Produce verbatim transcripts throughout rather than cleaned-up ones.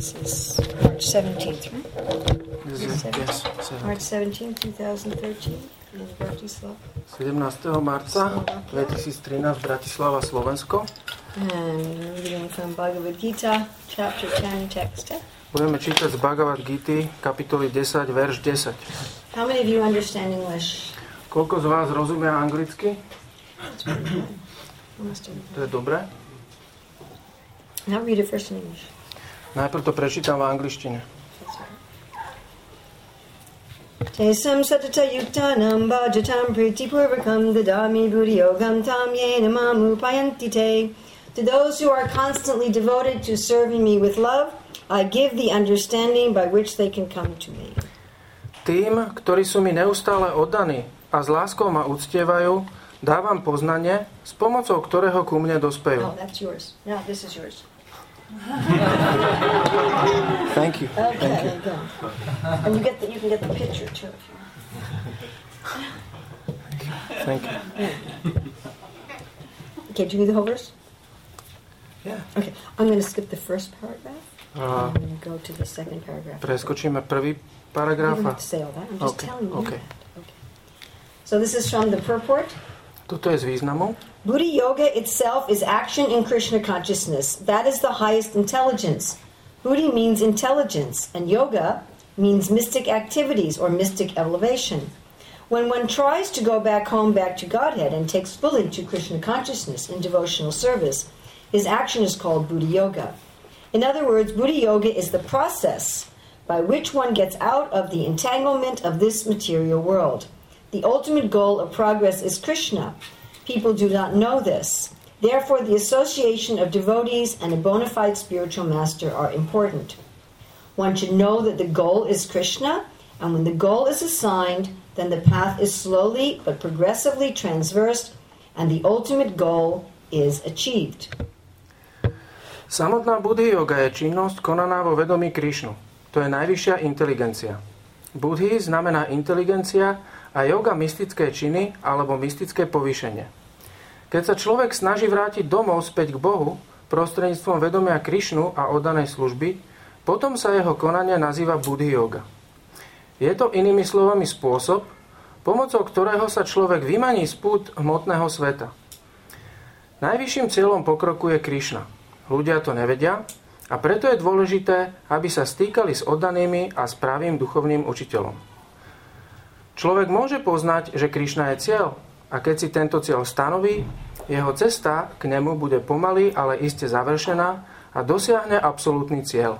This is March seventeenth, right? This is, yes, March seventeenth, twenty thirteen in Bratislava. sedemnásteho marca dvetisíctrinásť Bratislava, Slovensko. And reading from Bhagavad Gita, chapter ten, text ten. Budeme čítať z Bhagavad Gity, kapitoly desať, verš desať. How many of you understand English? Koľko z vás rozumia anglicky? To je dobré. Now read it first in English. Najprv to prečítam v angličtine. Tesam satata yuktanam bhajatam pritipurvakam dadami buddhiyogam tam yena mamu payanti te. To those who are constantly devoted to serving me with love, I give the understanding by which they can come to me. Tým, ktorí sú mi neustále oddaní a s láskou ma uctievajú, dávam poznanie, s pomocou ktorého ku mne dospejú. No, that's yours. No, this is yours. Thank you. Okay, Thank you. go. And you get the, you can get the picture too if you want. Thank you. Okay, do you need the whole verse? Yeah. Okay, I'm going to skip the first paragraph. Uh, I'm going to go to the second paragraph. preskočíme prvý You paragraf. don't have to say all that. I'm just Okay, telling you okay. that. Okay. So this is from the purport. Tuto je z významu. Buddha yoga itself is action in Krishna consciousness. That is the highest intelligence. Buddhi means intelligence, and yoga means mystic activities or mystic elevation. When one tries to go back home, back to Godhead, and takes fully to Krishna consciousness in devotional service, his action is called Buddha yoga. In other words, Buddha yoga is the process by which one gets out of the entanglement of this material world. The ultimate goal of progress is Krishna. People do not know this. Therefore, the association of devotees and a bona fide spiritual master are important. One should know that the goal is Krishna, and when the goal is assigned, then the path is slowly but progressively transversed, and the ultimate goal is achieved. Samotná Buddhi yoga je činnosť konaná vo vedomí Krišnu. To je najvyššia inteligencia. Buddhi znamená inteligencia a yoga mystické činy alebo mystické povýšenie. Keď sa človek snaží vrátiť domov späť k Bohu prostredníctvom vedomia Krišnu a oddanej služby, potom sa jeho konanie nazýva Buddhi yoga. Je to inými slovami spôsob, pomocou ktorého sa človek vymaní z pút hmotného sveta. Najvyšším cieľom pokroku je Krišna. Ľudia to nevedia a preto je dôležité, aby sa stýkali s oddanými a s pravým duchovným učiteľom. Človek môže poznať, že Krišna je cieľ a keď si tento cieľ stanoví, jeho cesta k nemu bude pomaly, ale iste završená a dosiahne absolútny cieľ.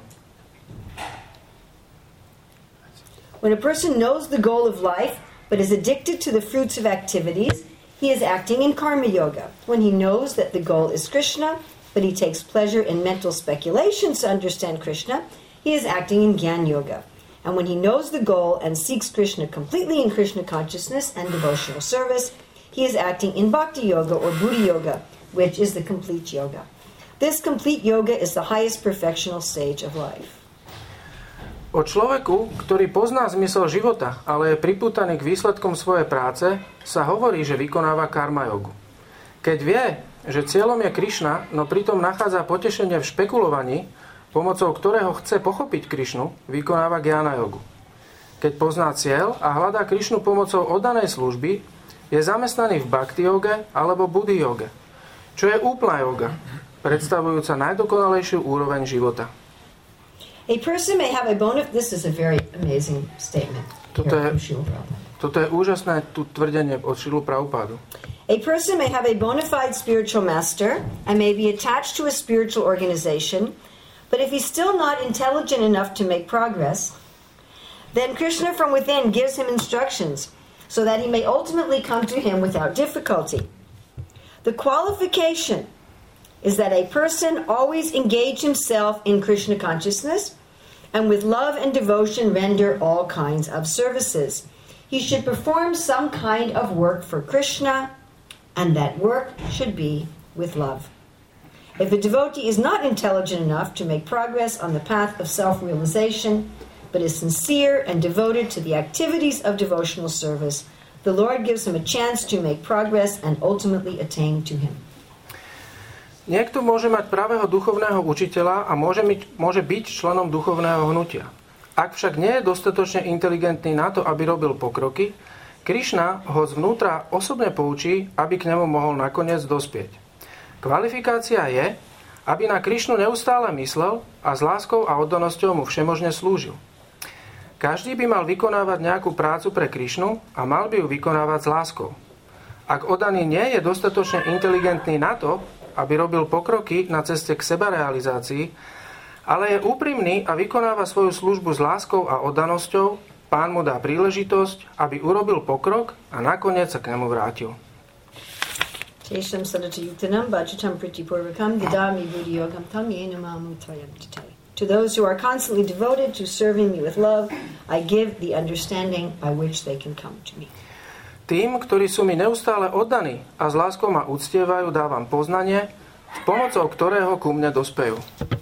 When a person knows the goal of life but is addicted to the fruits of activities, he is acting in karma yoga. When he knows that the goal is Krishna, but he takes pleasure in mental speculations to understand Krishna, he is acting in Gyan yoga. And when he knows the goal and seeks Krishna completely in Krishna consciousness and devotional service, he is acting in Bhakti yoga or Buddhi yoga, which is the complete yoga. This complete yoga is the highest perfectional stage of life. O človeku, ktorý pozná zmysel života, ale je pripútaný k výsledkom svojej práce, sa hovorí, že vykonáva karma jogu. Keď vie, že cieľom je Krišna, no pritom nachádza potešenie v špekulovaní, pomocou ktorého chce pochopiť Krišnu, vykonáva Gyana jogu. Keď pozná cieľ a hľadá Krišnu pomocou oddanej služby, je zamestnaný v Bhakti joge alebo Buddhi joge, čo je úplná joga, predstavujúca najdokonalejšiu úroveň života. A person may have a bona this is a very amazing statement. Toto je, toto je úžasné tu tvrdenie od Šilu Prabhupádu. A person may have a bona fide spiritual master and may be attached to a spiritual organization, but if he's still not intelligent enough to make progress, then Krishna from within gives him instructions so that he may ultimately come to him without difficulty. The qualification is that a person always engage himself in Krishna consciousness and with love and devotion render all kinds of services. He should perform some kind of work for Krishna, and that work should be with love. If a devotee is not intelligent enough to make progress on the path of self-realization, but is sincere and devoted to the activities of devotional service, the Lord gives him a chance to make progress and ultimately attain to him. Niekto môže mať pravého duchovného učiteľa a môže, myť, môže byť členom duchovného hnutia. Ak však nie je dostatočne inteligentný na to, aby robil pokroky, Krišna ho zvnútra osobne poučí, aby k nemu mohol nakoniec dospieť. Kvalifikácia je, aby na Krišnu neustále myslel a s láskou a oddanosťou mu všemožne slúžil. Každý by mal vykonávať nejakú prácu pre Krišnu a mal by ju vykonávať s láskou. Ak oddaný nie je dostatočne inteligentný na to, aby robil pokroky na ceste k sebarealizácii, ale je úprimný a vykonáva svoju službu s láskou a oddanosťou, Pán mu dá príležitosť, aby urobil pokrok a nakoniec sa k nemu vrátil. Tesham sadachayutanam bhajatam pritipurvakam didami buddhiyogam tam yena mamutayam chitai. To those who are constantly devoted to serving me with love, I give the understanding by which they can come to me. Tým, ktorí sú mi neustále oddaní a s láskou ma uctievajú, dávam poznanie, s pomocou ktorého ku mne dospejú.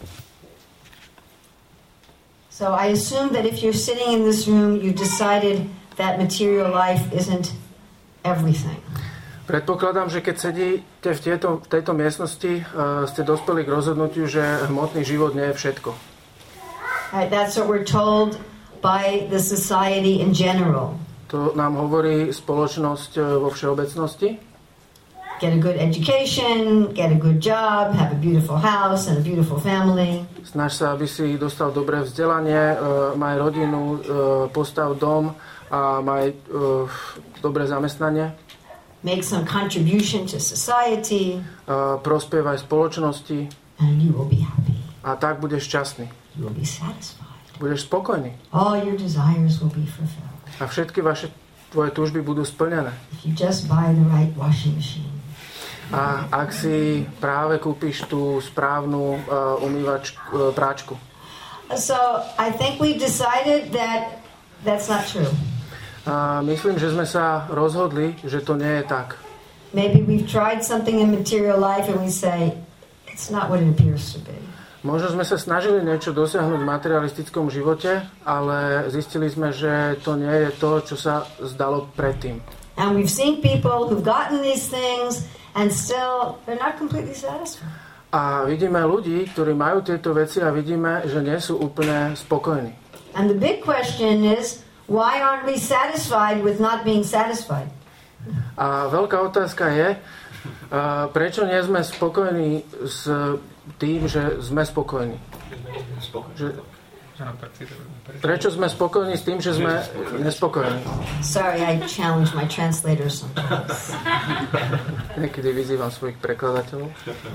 So I assume that if you're sitting in this room, you decided that material life isn't everything. Predpokladám, že keď sedíte v, tieto, v tejto miestnosti, uh, ste dospeli k rozhodnutiu, že hmotný život nie je všetko. Right, that's what we're told by the society in general. To nám hovorí spoločnosť vo všeobecnosti. Get a good education, get a good job, have a beautiful house and a beautiful family. Snaž sa, aby si dostal dobré vzdelanie, maj rodinu, postav dom a maj dobré zamestnanie. Make some contribution to society. Prospievaj spoločnosti. And you will be happy. A tak budeš šťastný. You will be satisfied. Budeš spokojný. All your desires will be fulfilled. A všetky vaše tvoje túžby budú splnené. If you just buy the right washing machine. A ak si práve kúpiš tú správnu uh, umývač, uh, práčku. So I think we've decided that that's not true. A myslím, že sme sa rozhodli, že to nie je tak. Maybe we've tried something in material life and we say it's not what it appears to be. Možno sme sa snažili niečo dosiahnuť v materialistickom živote, ale zistili sme, že to nie je to, čo sa zdalo predtým. And we've seen people who've gotten these things and still they're not completely satisfied. A vidíme ľudí, ktorí majú tieto veci a vidíme, že nie sú úplne spokojní. And the big question is, why aren't we satisfied with not being satisfied? A veľká otázka je, uh, prečo nie sme spokojní s tým, že sme spokojní. Že, prečo sme spokojní s tým, že sme nespokojní? Sorry, I challenge my translators sometimes. Niekedy vyzývam svojich prekladateľov.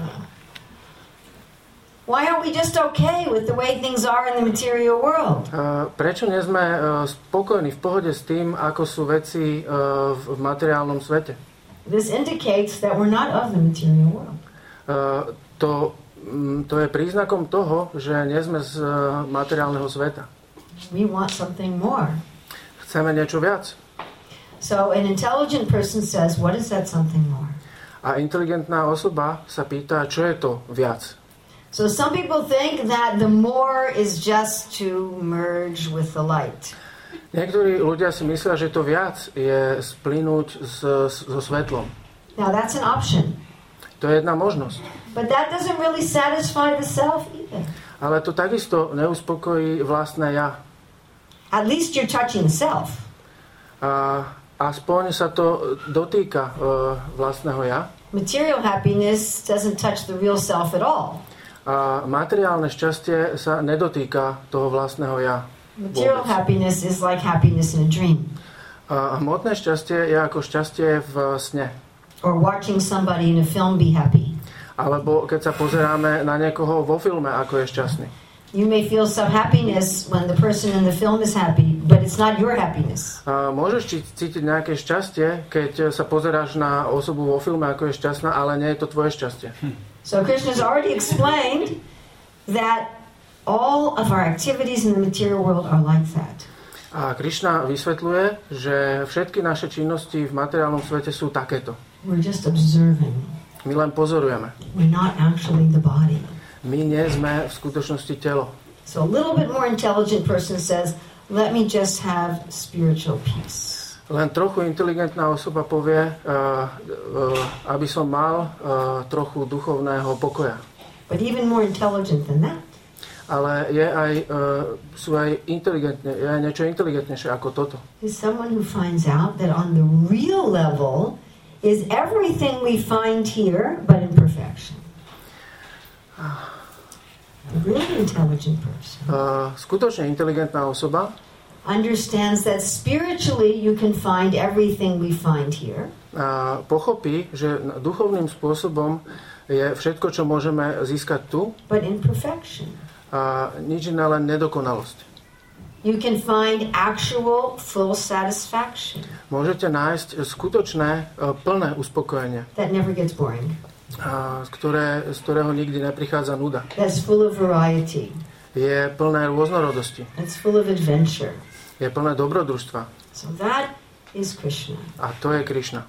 Why aren't we just okay with the way things are in the material world? Uh, prečo nie sme uh, spokojní v pohode s tým, ako sú veci uh, v, v materiálnom svete? This indicates that we're not of the material world. Uh, to To je príznakom toho, že nie sme z materiálneho sveta. We want something more. Chceme niečo viac. So an intelligent person says, what is that something more? A inteligentná osoba sa pýta, čo je to viac. So some people think that the more is just to merge with the light. Niektorí ľudia si myslia, že to viac je splynúť so, so svetlom. Now that's an option. To je jedna možnosť. But that doesn't really satisfy the self either. Ale to takisto neuspokojí vlastné ja. At least you're touching self. A aspoň sa to dotýka uh, vlastného ja. Material happiness doesn't touch the real self at all. A materiálne šťastie sa nedotýka toho vlastného ja. Material vôbec. Happiness is like happiness in a dream. A hmotné šťastie je ako šťastie v sne. Or watching somebody in a film be happy. Alebo keď sa pozeráme na niekoho vo filme, ako je šťastný. You may feel some happiness when the person in the film is happy, but it's not your happiness. A môžeš cítiť nejaké šťastie, keď sa pozeráš na osobu vo filme, ako je šťastná, ale nie je to tvoje šťastie. So Krishna's already explained that all of our activities in the material world are like that. A Krishna vysvetľuje, že všetky naše činnosti v materiálnom svete sú takéto. We're just observing. My len pozorujeme. We're not actually the body. My nie sme v skutočnosti telo. So a little bit more intelligent person says, let me just have spiritual peace. Len trochu inteligentná osoba povie, uh, uh, aby som mal uh, trochu duchovného pokoja. But even more intelligent than that Ale je aj, uh, sú aj inteligentne, je aj niečo inteligentnejšie ako toto. is someone who finds out that on the real level is everything we find here, but in perfection. A really intelligent person Uh, skutočne inteligentná osoba understands that spiritually you can find everything we find here, uh, pochopí, že duchovným spôsobom je všetko, čo môžeme získať tu, but in perfection. a nič iné, len nedokonalosť. You can find actual full satisfaction Môžete nájsť skutočné, uh, plné uspokojenie, that never gets boring, uh, z, ktoré, z ktorého nikdy neprichádza nuda. that's full of variety, Je plné rôznorodosti, that's full of adventure. je plné dobrodružstva. So that is Krishna. A to je Krišna.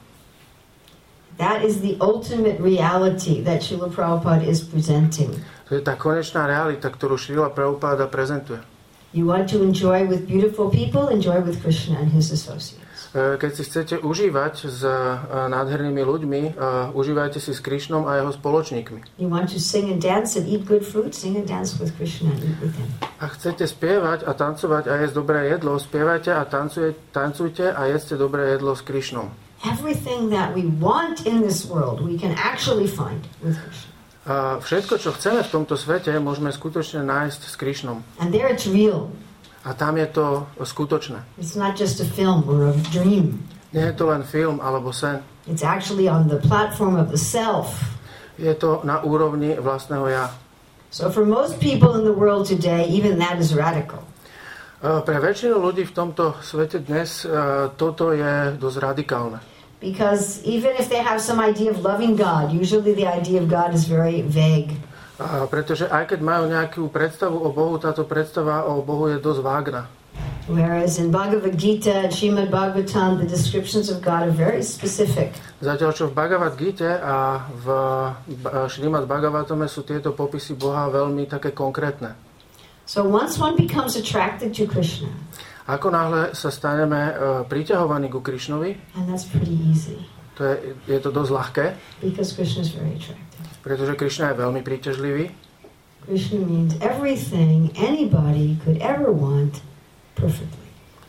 That is the ultimate reality that Srila Prabhupada is presenting. To je tá konečná realita, ktorú Šrila Prabhupáda prezentuje. You want to enjoy with beautiful people, enjoy with Krishna and his associates. Keď si chcete užívať s nádhernými ľuďmi, užívajte si s Krišnom a jeho spoločníkmi. You want to sing and dance and eat good food, sing and dance with Krishna and eat with him. A chcete spievať a tancovať a jesť dobré jedlo, spievajte a tancuje, tancujte a jedzte dobré jedlo s Krišnom. Everything that we want in this world, we can actually find with Krishna. A všetko, čo chceme v tomto svete, môžeme skutočne nájsť s Krišnom. And there it's real. A tam je to skutočné. It's not just a film or a dream. Nie je to len film alebo sen. It's actually on the platform of the self. Je to na úrovni vlastného ja. So for most people in the world today, even that is radical. Pre väčšinu ľudí v tomto svete dnes toto je dosť radikálne. Because even if they have some idea of loving God, usually the idea of God is very vague. A pretože aj keď majú nejakú predstavu o Bohu, táto predstava o Bohu je dosť vágna. Whereas in Bhagavad Gita and Srimad Bhagavatam, the descriptions of God are very specific. Zatiaľ, čo v Bhagavad Gite a v Srimad Bhagavatame sú tieto popisy Boha veľmi také konkrétne. So once one becomes attracted to Krishna, ako náhle sa staneme uh, priťahovaní ku Krišnovi, and that's pretty easy, to je, je to dosť ľahké, because Krishna is very attractive. pretože Krišna je veľmi príťažlivý. Krishna means everything anybody could ever want perfectly.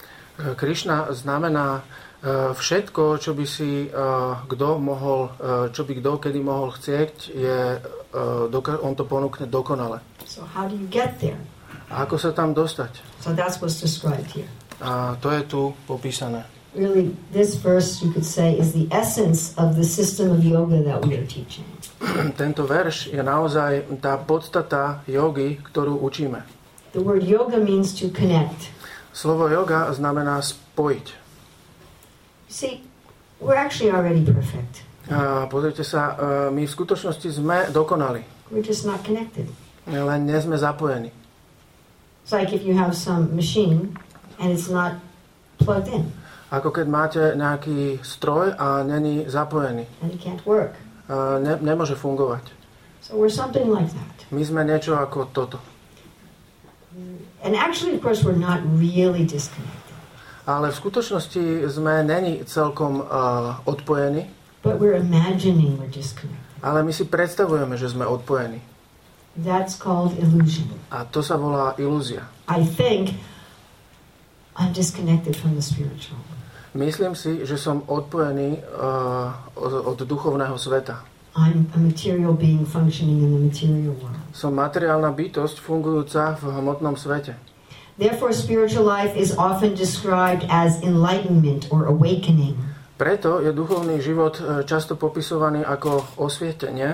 Krišna znamená uh, všetko, čo by si uh, kto mohol, uh, čo by kto kedy mohol chcieť, je, uh, doka- on to ponúkne dokonale. So how do you get there? A ako sa tam dostať? So that's what's described here. A to je tu popísané. Really, this verse, you could say, is the essence of the system of yoga that we are teaching. Tento verš je naozaj tá podstata jogy, ktorú učíme. The word yoga means to connect. Slovo yoga znamená spojiť. You see, we're actually already perfect. A pozrite sa, my v skutočnosti sme dokonali. We're just not connected. Len nie sme zapojení. It's like if you have some machine and it's not plugged in. Ako keď máte nejaký stroj a není zapojený. And it can't work. Ne, nemôže fungovať. So we're something like that. My sme niečo ako toto. And actually, of course, we're not really disconnected. Ale v skutočnosti sme není celkom uh, odpojení. But we're imagining we're disconnected. Ale my si predstavujeme, že sme odpojení. That's called illusion. A to sa volá ilúzia. I think I'm disconnected from the spiritual. Myslím si, že som odpojený uh, od, od duchovného sveta. I'm a material being functioning in the material world. Som materiálna bytosť fungujúca v hmotnom svete. Therefore, spiritual life is often described as enlightenment or awakening. Preto je duchovný život často popisovaný ako osvietenie.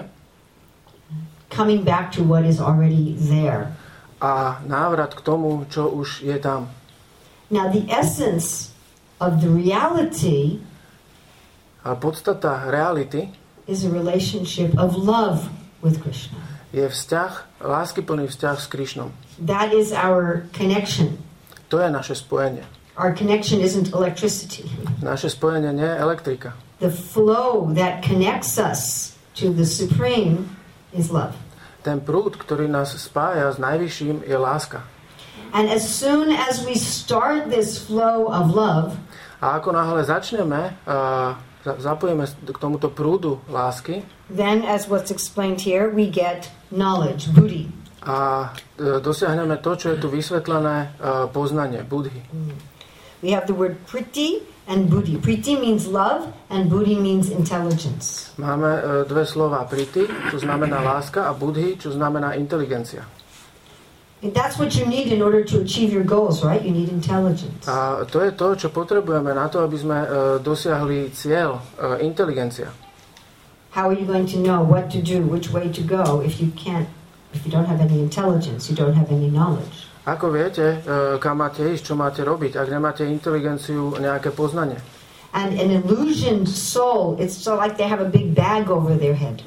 Coming back to what is already there. A návrat k tomu, čo už je tam. Now, the essence of the reality A podstata reality is a relationship of love with Krishna. je vzťah, láskyplný vzťah s Krišnom. That is our connection. To je naše spojenie. Our connection isn't electricity. Naše spojenie nie je elektrika. The flow that connects us to the Supreme is love. Ten prúd, ktorý nás spája s Najvyšším, je láska. And as soon as we start this flow of love, A ako náhle začneme, uh, zapojíme k tomuto prúdu lásky, then, as what's explained here, we get knowledge, buddhi. A uh, dosiahneme to, čo je tu vysvetlené, uh, poznanie, buddhi. Mm. We have the word priti and buddhi. Priti means love and buddhi means intelligence. Máme uh, dve slova, priti, čo znamená láska, a buddhi, čo znamená inteligencia. And that's what you need in order to achieve your goals, right? You need intelligence. A to je to, čo potrebujeme na to, aby sme uh, dosiahli cieľ, uh, inteligencia. How are you going to know what to do, which way to go, if you can't, if you don't have any intelligence, you don't have any knowledge? Ako viete, uh, kam máte ísť, čo máte robiť, ak nemáte inteligenciu, nejaké poznanie? And an illusioned soul, it's so like they have a big bag over their head.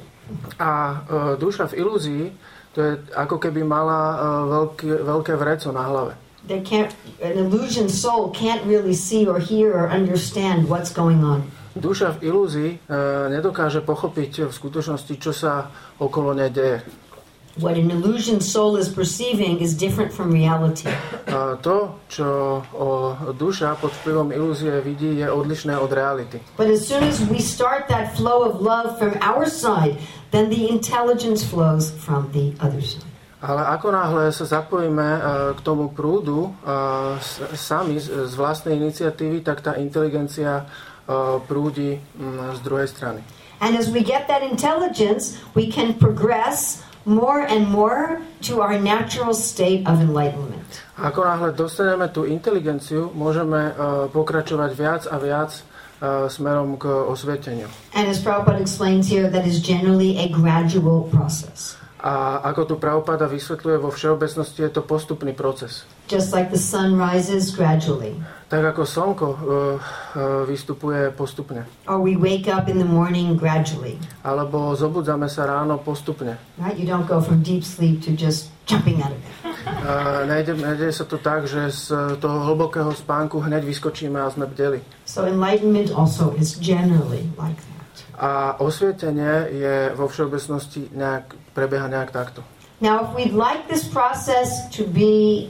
A uh, duša v ilúzii, to je ako keby mala uh, veľké, veľké vreco na hlave. They can't, an illusioned soul can't really see or hear or understand what's going on. Duša v ilúzii uh, nedokáže pochopiť v skutočnosti, čo sa okolo nej deje. What an illusioned soul is perceiving is different from reality. Uh, to, čo o, duša pod vplyvom ilúzie vidí, je odlišné od reality. But as soon as we start that flow of love from our side, then the intelligence flows from the other side. Ale ako náhle sa zapojíme uh, k tomu prúdu uh, s, sami z, z vlastnej iniciatívy, tak tá inteligencia uh, prúdi um, z druhej strany. And as we get that intelligence, we can progress more and more to our natural state of enlightenment. Ako náhle dostaneme tú inteligenciu, môžeme uh, pokračovať viac a viac uh, smerom k osvieteniu. And as Prabhupada explains here, that is generally a gradual process. A ako tu Prabhupada vysvetľuje, vo všeobecnosti je to postupný proces. Just like the sun rises gradually. Tak ako slnko uh, uh, vystupuje postupne. Or we wake up in the morning gradually. Alebo zobudzame sa ráno postupne. Right? You don't go from deep sleep to just jumping out of it. Uh, nejde, nejde sa to tak, že z toho hlbokého spánku hneď vyskočíme a sme bdeli. So enlightenment also is generally like that. A osvietenie je vo všeobecnosti nejak, prebieha nejak takto. Now, if we'd like this process to be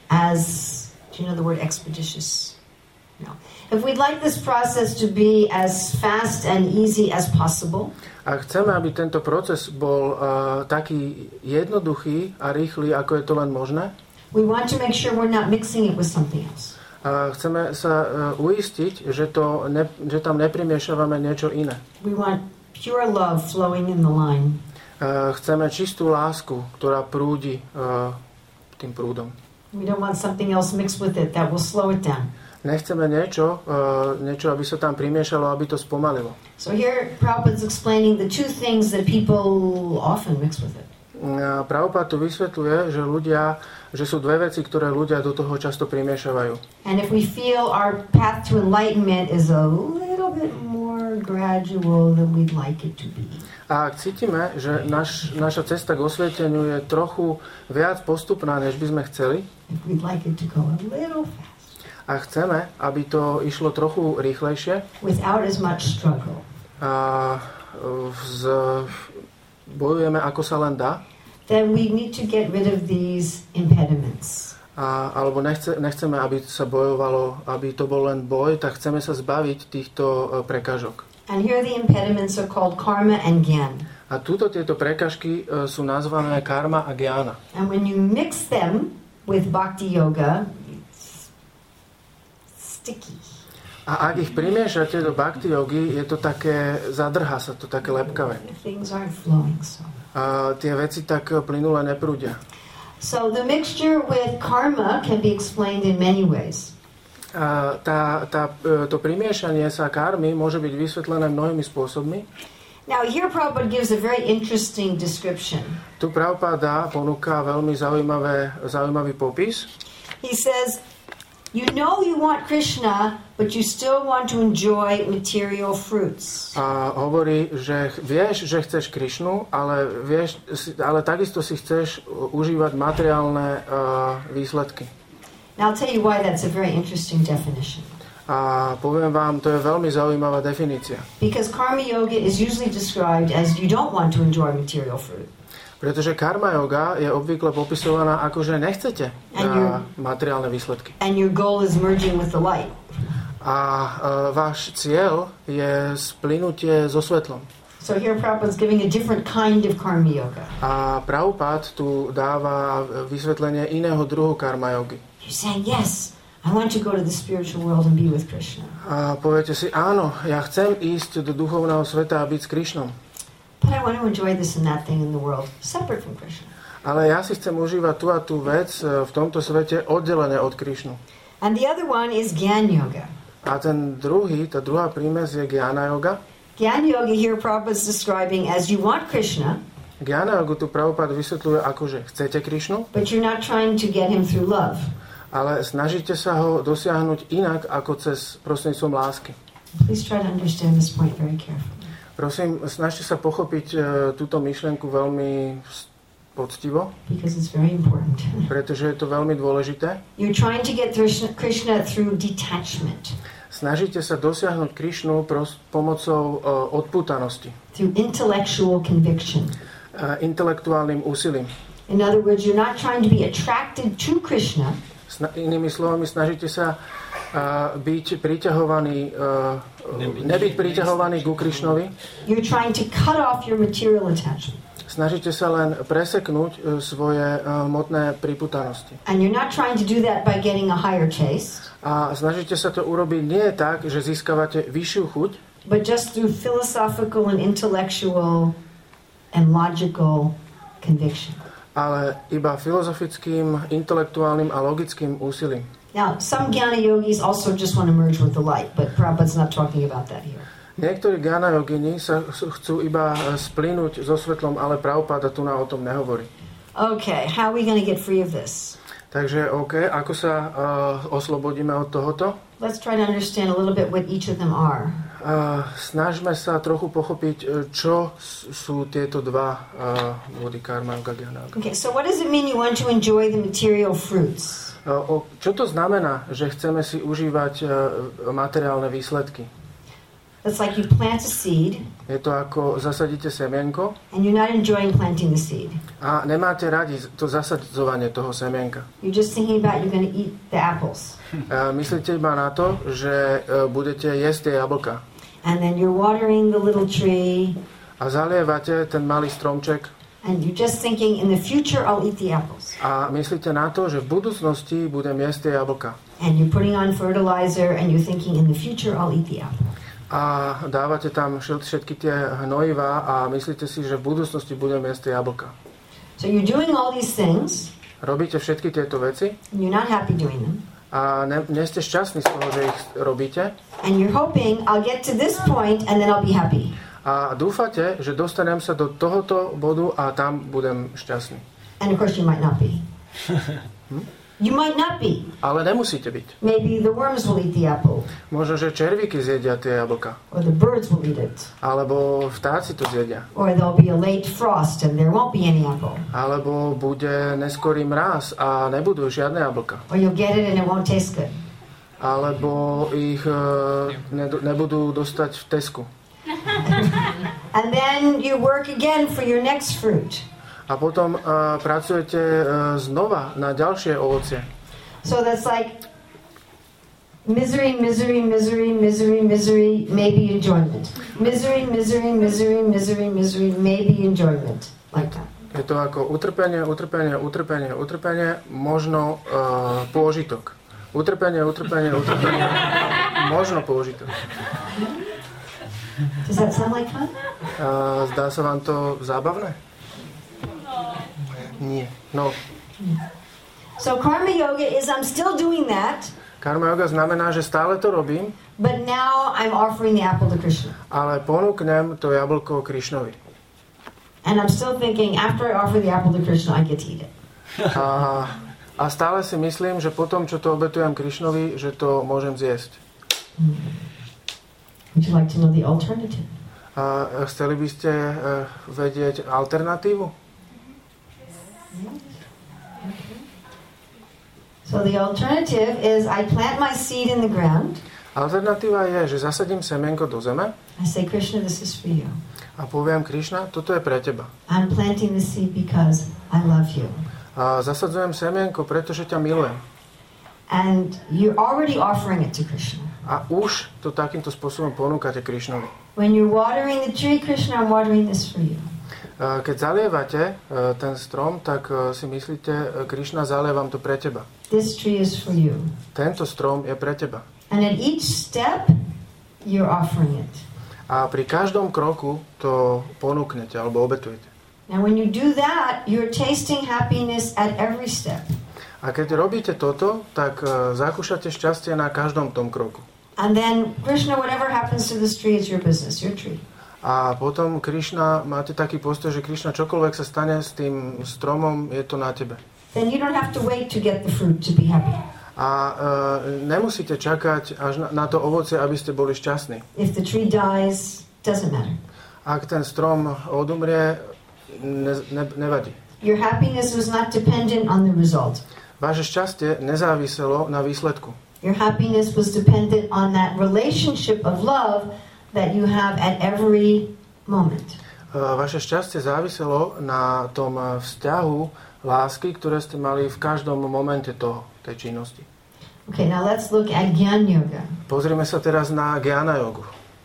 as, do you know the word expeditious? No. If we'd like this process to be as fast and easy as possible, a chceme, aby tento proces bol uh, taký jednoduchý a rýchly, ako je to len možné, we want to make sure we're not mixing it with something else. Uh, chceme sa uh, uistiť, že, to ne, že tam neprimiešavame niečo iné. We want pure love flowing in the line. Uh, chceme čistú lásku, ktorá prúdi uh, tým prúdom. We don't want something else mixed with it that will slow it down. Nechceme niečo, uh, niečo, aby sa tam primiešalo, aby to spomalilo. So here Prabhupada's explaining the two things that people often mix with it. Uh, Prabhupada tu vysvetľuje, že ľudia, že sú dve veci, ktoré ľudia do toho často primiešavajú. And if we feel our path to enlightenment is a little bit more gradual than we'd like it to be. A ak cítime, že naš, naša cesta k osvieteniu je trochu viac postupná, než by sme chceli, if we'd like it to go a little fast, a chceme, aby to išlo trochu rýchlejšie, without as much struggle, a z, bojujeme ako sa len dá, then we need to get rid of these impediments. A, alebo nechce, nechceme, aby sa bojovalo, aby to bol len boj, tak chceme sa zbaviť týchto uh, prekážok. And here the impediments are called karma and gyan. A túto tieto prekážky uh, sú nazvané karma a gyana. And when you mix them with bhakti yoga, it's sticky. A ak ich primiešate do bhakti yogy, je to také, zadrhá sa to, také lepkavé. Things aren't flowing so. A tie veci tak plynule neprúdia. So the mixture with karma can be explained in many ways. A tá, tá, to primiešanie sa karmy môže byť vysvetlené mnohými spôsobmi. Now here Prabhupada gives a very interesting description. Tu Prabhupada ponúka veľmi zaujímavé, zaujímavý popis. He says, you know you want Krishna, but you still want to enjoy material fruits. A hovorí, že vieš, že chceš Krišnu, ale, vieš, ale takisto si chceš užívať materiálne uh, výsledky. Now I'll tell you why that's a very interesting definition. A poviem vám, to je veľmi zaujímavá definícia. Because karma yoga is usually described as you don't want to enjoy material fruit. Pretože karma yoga je obvykle popisovaná ako, že nechcete uh, materiálne výsledky. And your goal is merging with the light. A uh, váš cieľ je splynutie so svetlom. So here Prabhupada is giving a different kind of karma yoga. A Prabhupada tu dáva vysvetlenie iného druhu karma yogy. You're saying, yes, I want to go to the spiritual world and be with Krishna. A poviete si, áno, ja chcem ísť do duchovného sveta a byť s Krišnom. But I want to enjoy this and that thing in the world, separate from Krishna. Ale ja si chcem užívať tú a tú vec v tomto svete oddelené od Krišnu. And the other one is Gyan Yoga. A ten druhý, tá druhá prímes je Gyana yoga. Gyan Yoga here Prabhupada is describing as you want Krishna. Gyana yogu tu Prabhupada vysvetľuje ako, že chcete Krišnu, but you're not trying to get him through love. Ale snažíte sa ho dosiahnuť inak ako cez prostredníctvom lásky. Please try to understand this point very carefully. Prosím, snažte sa pochopiť uh, túto myšlienku veľmi poctivo, because it's very important. Pretože je to veľmi dôležité. You're trying to get Krishna through detachment. Snažíte sa dosiahnuť Krišnu pros- pomocou uh, odpútanosti. Through intellectual conviction. Uh, intelektuálnym úsilím. In other words, you're not trying to be attracted to Krishna. Sna- inými slovami, snažíte sa uh, byť priťahovaný, uh, nebyť priťahovaný ku Krišnovi. You're trying to cut off your material attachment. Snažíte sa len preseknúť uh, svoje uh, hmotné priputanosti. And you're not trying to do that by getting a higher taste. A snažíte sa to urobiť nie tak, že získavate vyššiu chuť, but just through philosophical and intellectual and logical conviction. Ale iba filozofickým, intelektuálnym a logickým úsilím. Now, some Jnana yogis also just want to merge with the light, but Prabhupada's not talking about that here. Niektorí Jnana yogini sa chcú iba splynúť so svetlom, ale Prabhupada tu na o tom nehovorí. Okay, how are we going to get free of this? Takže OK, ako sa uh, oslobodíme od tohoto? Let's try to understand a little bit what each of them are. Uh, snažme sa trochu pochopiť, čo sú tieto dva uh, body karma yoga, Jnana yoga. Okay, so what does it mean you want to enjoy the material fruits? Uh, o, čo to znamená, že chceme si užívať uh, materiálne výsledky? It's like you plant a seed. Je to ako zasadíte semienko. And you're not enjoying planting the seed. A nemáte radi to zasadzovanie toho semienka. You're just thinking about you're going to eat the apples. Uh, myslíte iba na to, že uh, budete jesť tie jablka. And then you're watering the little tree. A zalievate ten malý stromček. And you're just thinking in the future I'll eat the apples. A myslíte na to, že v budúcnosti budem jesť tie jablka. And you're putting on fertilizer and you're thinking in the future I'll eat the apple. A dávate tam všetky tie hnojivá a myslíte si, že v budúcnosti budem jesť tie jablka. So you're doing all these things. Robíte všetky tieto veci. And you're not happy doing them. A ne, nie ste šťastní z toho, že ich robíte. And you're hoping I'll get to this point and then I'll be happy. A dúfate, že dostanem sa do tohoto bodu a tam budem šťastný. And of course you might not be. hm? You might not be. Ale nemusíte byť. Maybe the worms will eat the apple. Možno, že červíky zjedia tie jablka. Or the birds will eat it. Alebo vtáci to zjedia. Or there'll be a late frost and there won't be any apple. Alebo bude neskorý mráz a nebudú žiadne jablka. Or you'll get it and it won't taste good. Alebo ich uh, nebudú dostať v Tesku. And then you work again for your next fruit. A potom uh, pracujete uh, znova na ďalšie ovocie. So that's like misery, misery, misery, misery, misery, maybe enjoyment. Misery, misery, misery, misery, misery, maybe enjoyment. Like that. Je to ako utrpenie, utrpenie, utrpenie, utrpenie, možno uh, pôžitok. Utrpenie, utrpenie, utrpenie, možno pôžitok. Does that sound like fun? Uh, zdá sa vám to zábavné? Nie. No. So karma yoga is I'm still doing that. Karma yoga znamená, že stále to robím. But now I'm offering the apple to Krishna. Ale ponúknem to jablko Krišnovi. And I'm still thinking after I offer the apple to Krishna I get to eat it. A, a stále si myslím, že potom, čo to obetujem Krišnovi, že to môžem zjesť. Hmm. Would you like to know the alternative? A chceli by ste uh, vedieť alternatívu? So the alternative is I plant my seed in the ground. Alternatíva je, že zasadím semienko do zeme. I say, Krishna, this is for you. A poviem, Krišna, toto je pre teba. I'm planting the seed because I love you. A zasadzujem semienko, pretože ťa milujem. And you're already offering it to Krishna. A už to takýmto spôsobom ponúkate Krišnovi. When you're watering the tree, Krishna, I'm watering this for you. Keď zalievate ten strom, tak si myslíte, Krišna, zalievam to pre teba. This tree is for you. Tento strom je pre teba. And at each step, you're offering it. A pri každom kroku to ponúknete alebo obetujete. And when you do that, you're tasting happiness at every step. A keď robíte toto, tak zakúšate šťastie na každom tom kroku. And then, Krishna, whatever happens to this tree, it's your business, your tree. A potom Krišna, máte taký postoj, že Krišna, čokoľvek sa stane s tým stromom, je to na tebe. Then you don't have to wait to get the fruit to be happy. A uh, nemusíte čakať až na, na to ovocie, aby ste boli šťastní. If the tree dies, doesn't matter. Ak ten strom odumrie, ne, ne, nevadí. Your happiness was not dependent on the result. Vaše šťastie nezáviselo na výsledku. Your happiness was dependent on that relationship of love that you have at every moment. Uh, vaše šťastie záviselo na tom vzťahu lásky, ktoré ste mali v každom momente toho, tej činnosti. Okay, now let's look at Gyan Yoga. Pozrime sa teraz na Gyana jogu.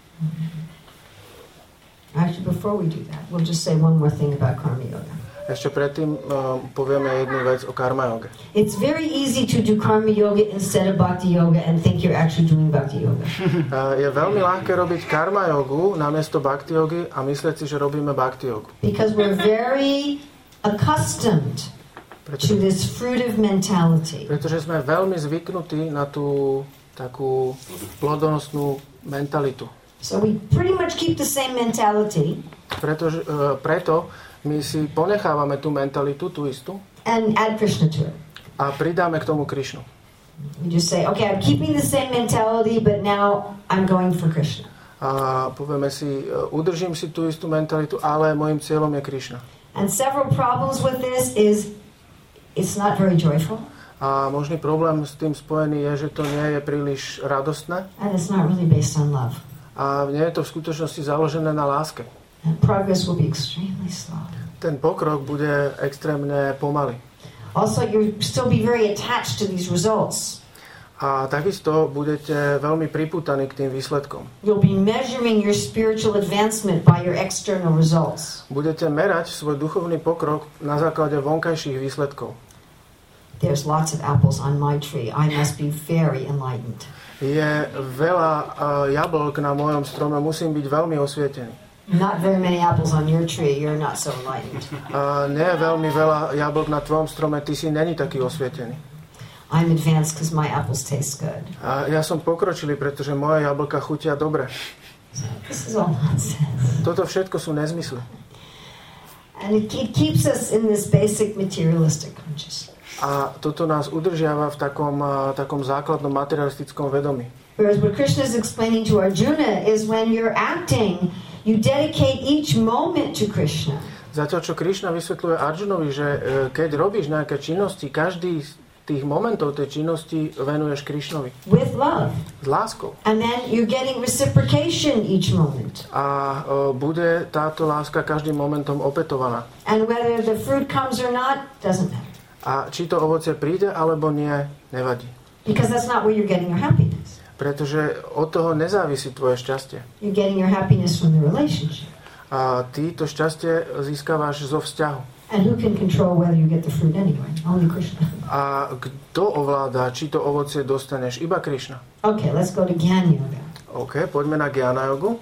Actually, before we do that, we'll just say one more thing about Karma Yoga. Ešte predtým uh, povieme jednu vec o karma joge. It's very easy to do Karma Yoga instead of Bhakti Yoga and think you're actually doing Bhakti Yoga. Uh, je veľmi ľahké robiť karma jogu namiesto bhakti jogy a myslieť si, že robíme bhakti jogu. Because we're very accustomed to this fruitive mentality. Pretože sme veľmi zvyknutí na tú takú plodonosnú mentalitu. So we pretty much keep the same mentality. Pretože, uh, preto my si ponechávame tú mentalitu, tú istú. And add Krishna to it. A pridáme k tomu Krišnu. We just say, okay, I'm keeping the same mentality, but now I'm going for Krishna. A povieme si, uh, udržím si tú istú mentalitu, ale môjim cieľom je Krišna. And several problems with this is it's not very joyful. A možný problém s tým spojený je, že to nie je príliš radostné. And it's not really based on love. A nie je to v skutočnosti založené na láske. And progress will be extremely slow. Ten pokrok bude extrémne pomalý. Also, you'll still be very attached to these results. A takisto budete veľmi pripútaní k tým výsledkom. You'll be measuring your spiritual advancement by your external results. Budete merať svoj duchovný pokrok na základe vonkajších výsledkov. There's lots of apples on my tree. I must be very enlightened. Je veľa uh, jablk na mojom strome, musím byť veľmi osvietený. Not very many apples on your tree. You're not so enlightened. Uh, nie je veľmi veľa jablk na tvojom strome, ty si není taký osvietený. I'm advanced because my apples taste good. A ja som pokročilý, pretože moje jablka chutia dobre. So this is all nonsense. Toto všetko sú nezmysly. And it, it keeps us in this basic materialistic consciousness. A toto nás udržiava v takom, uh, takom základnom materialistickom vedomí. Whereas what Krishna is explaining to Arjuna is when you're acting, you dedicate each moment to Krishna. Zatiaľ, čo Krišna vysvetľuje Arjunovi, že uh, keď robíš nejaké činnosti, každý z tých momentov tej činnosti venuješ Krišnovi. With love. S láskou. And then you're getting reciprocation each moment. A uh, bude táto láska každým momentom opätovaná. And whether the fruit comes or not, doesn't matter. A či to ovocie príde, alebo nie, nevadí. Because that's not where you're getting your happiness. Pretože od toho nezávisí tvoje šťastie. You're getting your happiness from the relationship. A ty to šťastie získavaš zo vzťahu. And who can control whether you get the fruit anyway? Only Krishna. A kto ovláda, či to ovocie dostaneš? Iba Krišna. Okay, let's go to Gyan Yoga. OK, poďme na Gyana jogu.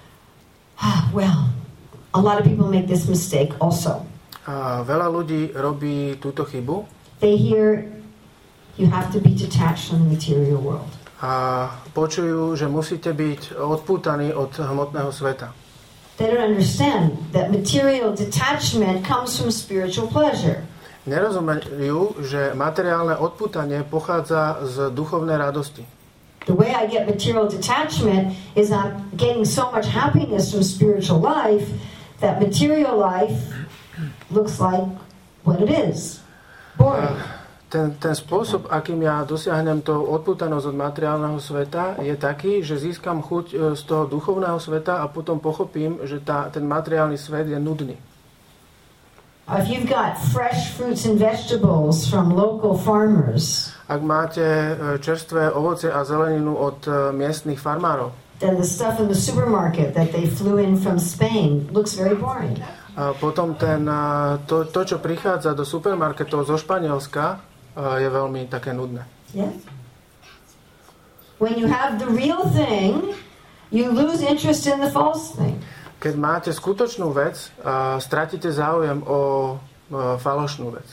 Well, a lot of people make this mistake also. A veľa ľudí robí túto chybu. They hear you have to be detached from the material world. A počujú, že musíte byť odpútaní od hmotného sveta. They don't understand that material detachment comes from spiritual pleasure. Nerozumejú, že materiálne odpútanie pochádza z duchovnej radosti. The way I get material detachment is I'm getting so much happiness from spiritual life that material life looks like what it is. Boring. Ten, ten spôsob, akým ja dosiahnem to odpútanosť od materiálneho sveta, je taký, že získam chuť z toho duchovného sveta a potom pochopím, že tá, ten materiálny svet je nudný. If you've got fresh fruits and vegetables from local farmers, Ak máte čerstvé ovocie a zeleninu od miestnych farmárov, then the stuff in the supermarket that they flew in from Spain looks very boring. a potom ten, to, to, čo prichádza do supermarketov zo Španielska, je veľmi také nudné. Yes? When you have the real thing, you lose interest in the false thing. Keď máte skutočnú vec, stratíte záujem o falošnú vec.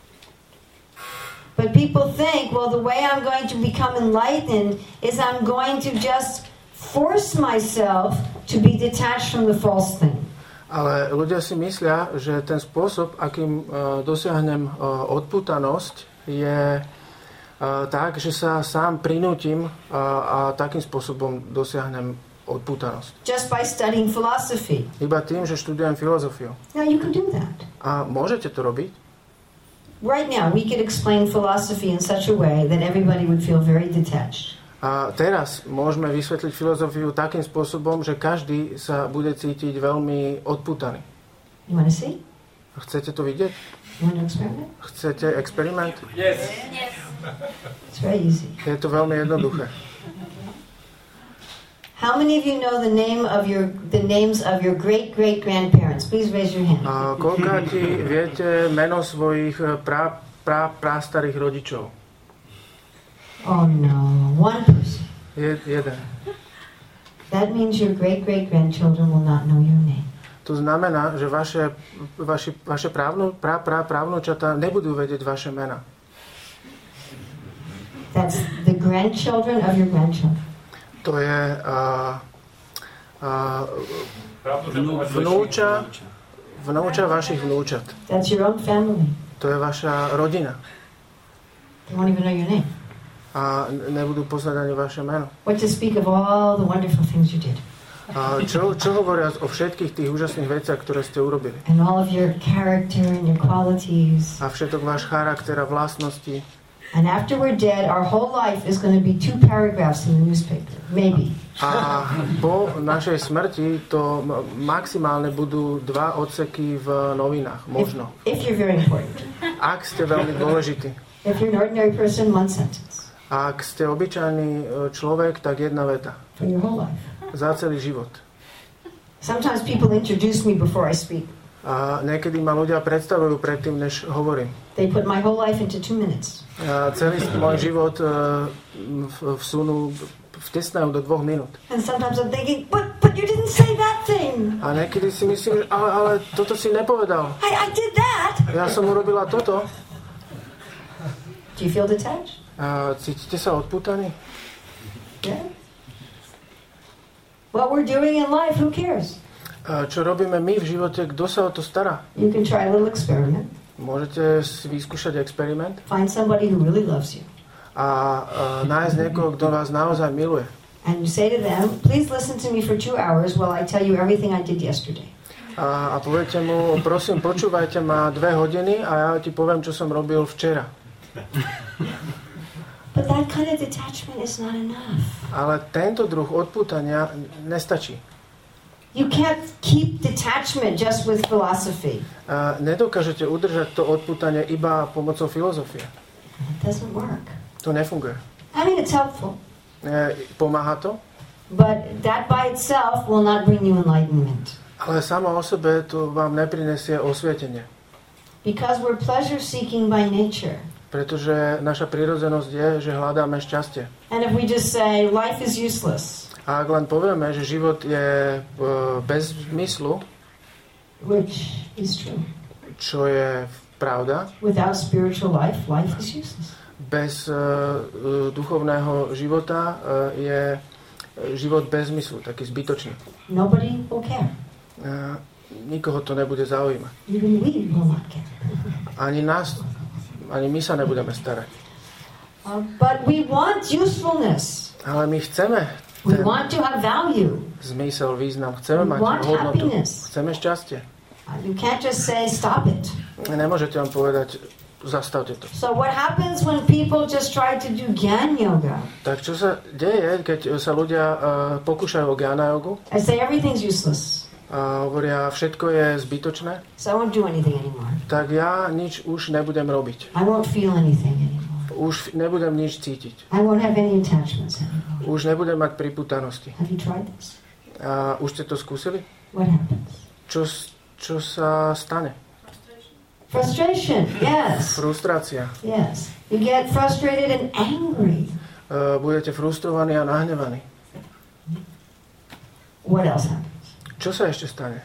But people think, well, the way I'm going to become enlightened is I'm going to just force myself to be detached from the false thing. Ale ľudia si myslia, že ten spôsob, akým uh, dosiahnem uh, odpútanosť, je uh, tak, že sa sám prinútim uh, a takým spôsobom dosiahnem odpútanosť. Just by studying philosophy. Iba tým, že študujem filozofiu. Now you can do that. A môžete to robiť? Right now, we could explain philosophy in such a way that everybody would feel very detached. A teraz môžeme vysvetliť filozofiu takým spôsobom, že každý sa bude cítiť veľmi odpútaný. You want to see? Chcete to vidieť? You want to experiment? Chcete experiment? Yes. Yes. It's very easy. Je to veľmi jednoduché. How many of you know the name of your the names of your great great grandparents? Please raise your hand. A koľkáti viete meno svojich prá, prá, prástarých rodičov? Oh no, one person. Je, jeden. That means your great great grandchildren will not know your name. To znamená, že vaše, vaši, vaše právno, prá, prá, právnočatá nebudú vedieť vaše mena. That's the grandchildren of your grandchildren. To je uh, uh, vnúča, vnúča vašich vnúčat. That's your own family. To je vaša rodina. They won't even know your name. A nebudú poznať ani vaše meno. What to speak of all the wonderful things you did. A čo, čo hovoria o všetkých tých úžasných veciach, ktoré ste urobili? And all of your character and your qualities. A všetok váš charakter a vlastnosti. And after we're dead, our whole life is going to be two paragraphs in the newspaper. Maybe. A po našej smrti to maximálne budú dva odseky v novinách. Možno. If, if you're very important. Ak ste veľmi dôležití. If you're an ordinary person, one sentence. Ak ste obyčajný človek, tak jedna veta. For your whole life. Za celý život. Sometimes people introduce me before I speak. A niekedy ma ľudia predstavujú predtým, než hovorím. They put my whole life into two minutes. A celý môj život uh, vsunú, vtesnajú do dvoch minút. And sometimes I'm thinking, but, but you didn't say that thing. A niekedy si myslím, že ale, ale toto si nepovedal. I, I did that. Ja som urobila toto. Do you feel detached? A cítite sa odpútaní? Yeah. What we're doing in life, who cares? A čo robíme my v živote, kto sa o to stará? You can try a little experiment. Môžete si vyskúšať experiment Find somebody who really loves you. a, a nájsť niekoho, kto vás naozaj miluje. And you say to them, please listen to me for two hours while I tell you everything I did yesterday. A, a poviete mu, prosím, počúvajte ma dve hodiny a ja ti poviem, čo som robil včera. But that kind of detachment is not enough. Ale tento druh odpútania nestačí. You can't keep detachment just with philosophy. A nedokážete udržať to odpútanie iba pomocou filozofie. It doesn't work. To nefunguje. I mean, it's helpful. E, pomáha to, But that by itself will not bring you enlightenment. ale samo o sebe to vám neprinesie osvietenie. Because we're pleasure-seeking by nature. Pretože naša prirodzenosť je, že hľadáme šťastie. And if we just say, life is useless, A ak len povieme, že život je bez zmyslu, which is true, čo je pravda, without spiritual life, life is useless. bez uh, duchovného života uh, je život bez zmyslu, taký zbytočný. Nobody will care. Uh, nikoho to nebude zaujímať. Even we will not care. Ani nás, ani my sa nebudeme starať. Uh, but we want usefulness. Ale my chceme We ten want to have value. zmysel, význam. Chceme We mať want hodnotu. happiness. Chceme šťastie. Uh, you can't just say, stop it. Nemôžete vám povedať, zastavte to. So what happens when people just try to do Gyan Yoga? Tak čo sa deje, keď sa ľudia uh, pokúšajú o Gyana jogu I say everything's useless, a hovoria, všetko je zbytočné, so I won't do anything anymore. tak ja nič už nebudem robiť. I won't feel anything anymore. už nebudem nič cítiť. I won't have any attachments anymore. Už nebudem mať pripútanosti. Have you tried this? A už ste to skúsili? What happens? Čo, čo sa stane? Frustration, yes. Frustrácia. Yes. You get frustrated and angry. Uh, budete frustrovaní a nahnevaní. What else happens? Čo sa ešte stane?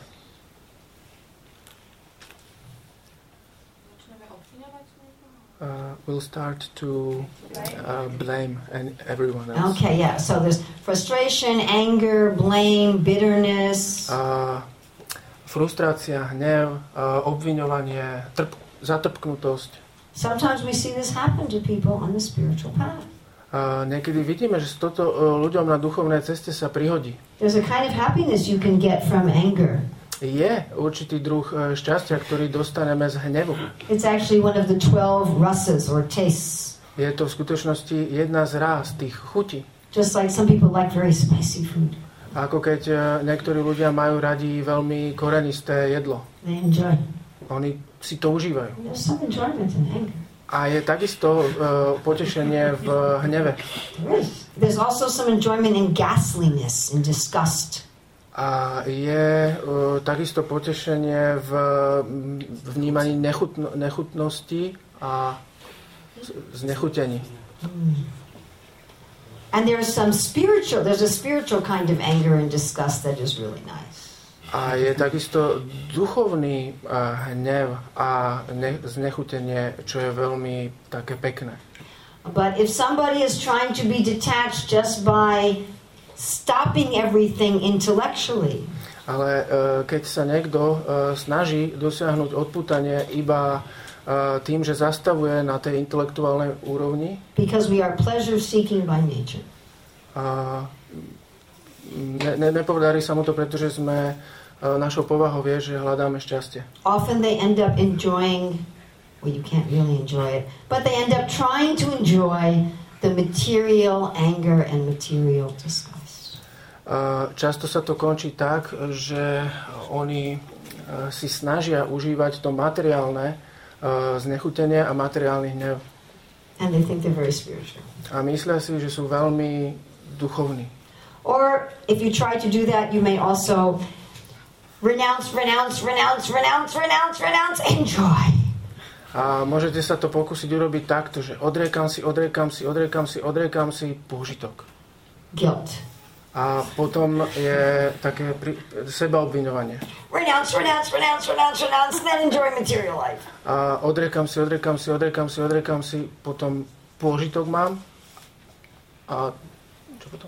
Uh, we'll start to uh, blame and everyone else. Okay, yeah. So there's frustration, anger, blame, bitterness. Uh, frustrácia, hnev, uh, obviňovanie, trp, zatrpknutosť. Sometimes we see this happen to people on the spiritual path. Uh, niekedy vidíme, že toto uh, ľuďom na duchovnej ceste sa prihodí. There's a kind of happiness you can get from anger. Je určitý druh uh, šťastia, ktorý dostaneme z hnevu. It's actually one of the twelve rases or tastes. Je to v skutočnosti jedna z rás tých chutí. Just like some people like very spicy food. Ako keď uh, niektorí ľudia majú radi veľmi korenisté jedlo. They enjoy. Oni si to užívajú. There's some enjoyment in anger. A je takisto uh, potešenie v hneve. There is. There's also some enjoyment in ghastliness, in disgust. A je uh, takisto potešenie v vnímaní nechutno, nechutnosti a znechutení. Mm. And there's some spiritual, there's a spiritual kind of anger and disgust that is really nice. A je takisto duchovný uh, hnev a ne, znechutenie, čo je veľmi také pekné. But if somebody is trying to be detached just by stopping everything intellectually. Ale uh, keď sa niekto uh, snaží dosiahnuť odpútanie iba uh, tým, že zastavuje na tej intelektuálnej úrovni, because we are pleasure seeking by nature. Uh, ne, ne, nepodarí sa mu to, pretože sme uh, našou povahou vie, že hľadáme šťastie. Often they end up enjoying, well, you can't really enjoy it, but they end up trying to enjoy the material anger and material disgust. Uh, často sa to končí tak, že oni uh, si snažia užívať to materiálne uh, znechutenie a materiálny hnev. And they think they're very spiritual. A myslia si, že sú veľmi duchovní. Or if you try to do that, you may also renounce, renounce, renounce, renounce, renounce, renounce, enjoy. A môžete sa to pokúsiť urobiť takto, že odriekam si, odriekam si, odriekam si, odriekam si pôžitok. Guilt. A potom je také pri, sebaobviňovanie. Renounce, renounce, renounce, renounce, renounce, then enjoy material life. A odriekam si, odriekam si, odriekam si, odriekam si, potom pôžitok mám. A čo potom?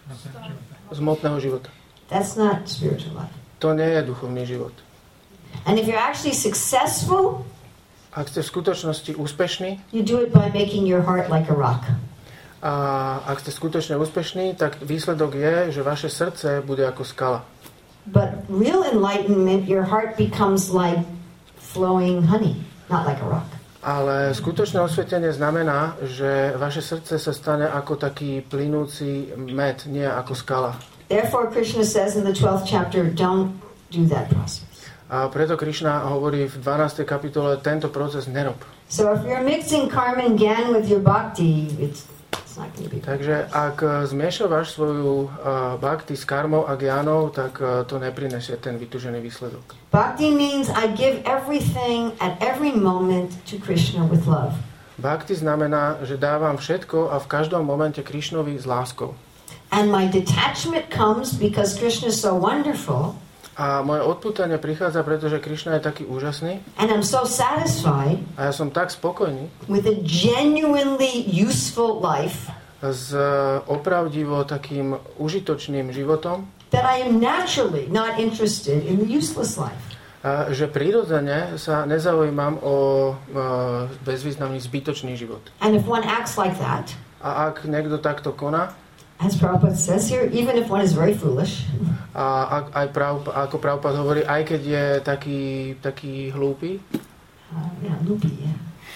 Z hmotného života. That's not spiritual life. To nie je duchovný život. And if you're actually successful, ak ste v skutočnosti úspešní, you do it by making your heart like a rock. a ak ste skutočne úspešní, tak výsledok je, že vaše srdce bude ako skala. But real enlightenment, your heart becomes like flowing honey, not like a rock. Ale skutočné osvietenie znamená, že vaše srdce sa stane ako taký plynúci med, nie ako skala. Therefore, Krishna says in the twelfth chapter, don't do that process. A preto Krišna hovorí v dvanástej kapitole, tento proces nerob. So if you're mixing karma and gyan with your bhakti, it's, it's not going to be. Takže ak zmiešavaš svoju uh, bhakti s karmou a gyanou, tak uh, to neprinesie ten vytúžený výsledok. Bhakti means I give everything at every moment to Krishna with love. Bhakti znamená, že dávam všetko a v každom momente Krišnovi s láskou. And my detachment comes because Krishna is so wonderful. A moje odpútanie prichádza, pretože Krišna je taký úžasný. And I'm so satisfied. A ja som tak spokojný. With a genuinely useful life. S opravdivo takým užitočným životom. That I am naturally not interested in the useless life. A že prirodzene sa nezaujímam o uh, bezvýznamný zbytočný život. And if one acts like that. A ak niekto takto koná, as Prabhupada says here, even if one is very foolish. A aj prav, ako Prabhupada hovorí, aj keď je taký, taký hlúpy. Uh, yeah, loopy, yeah.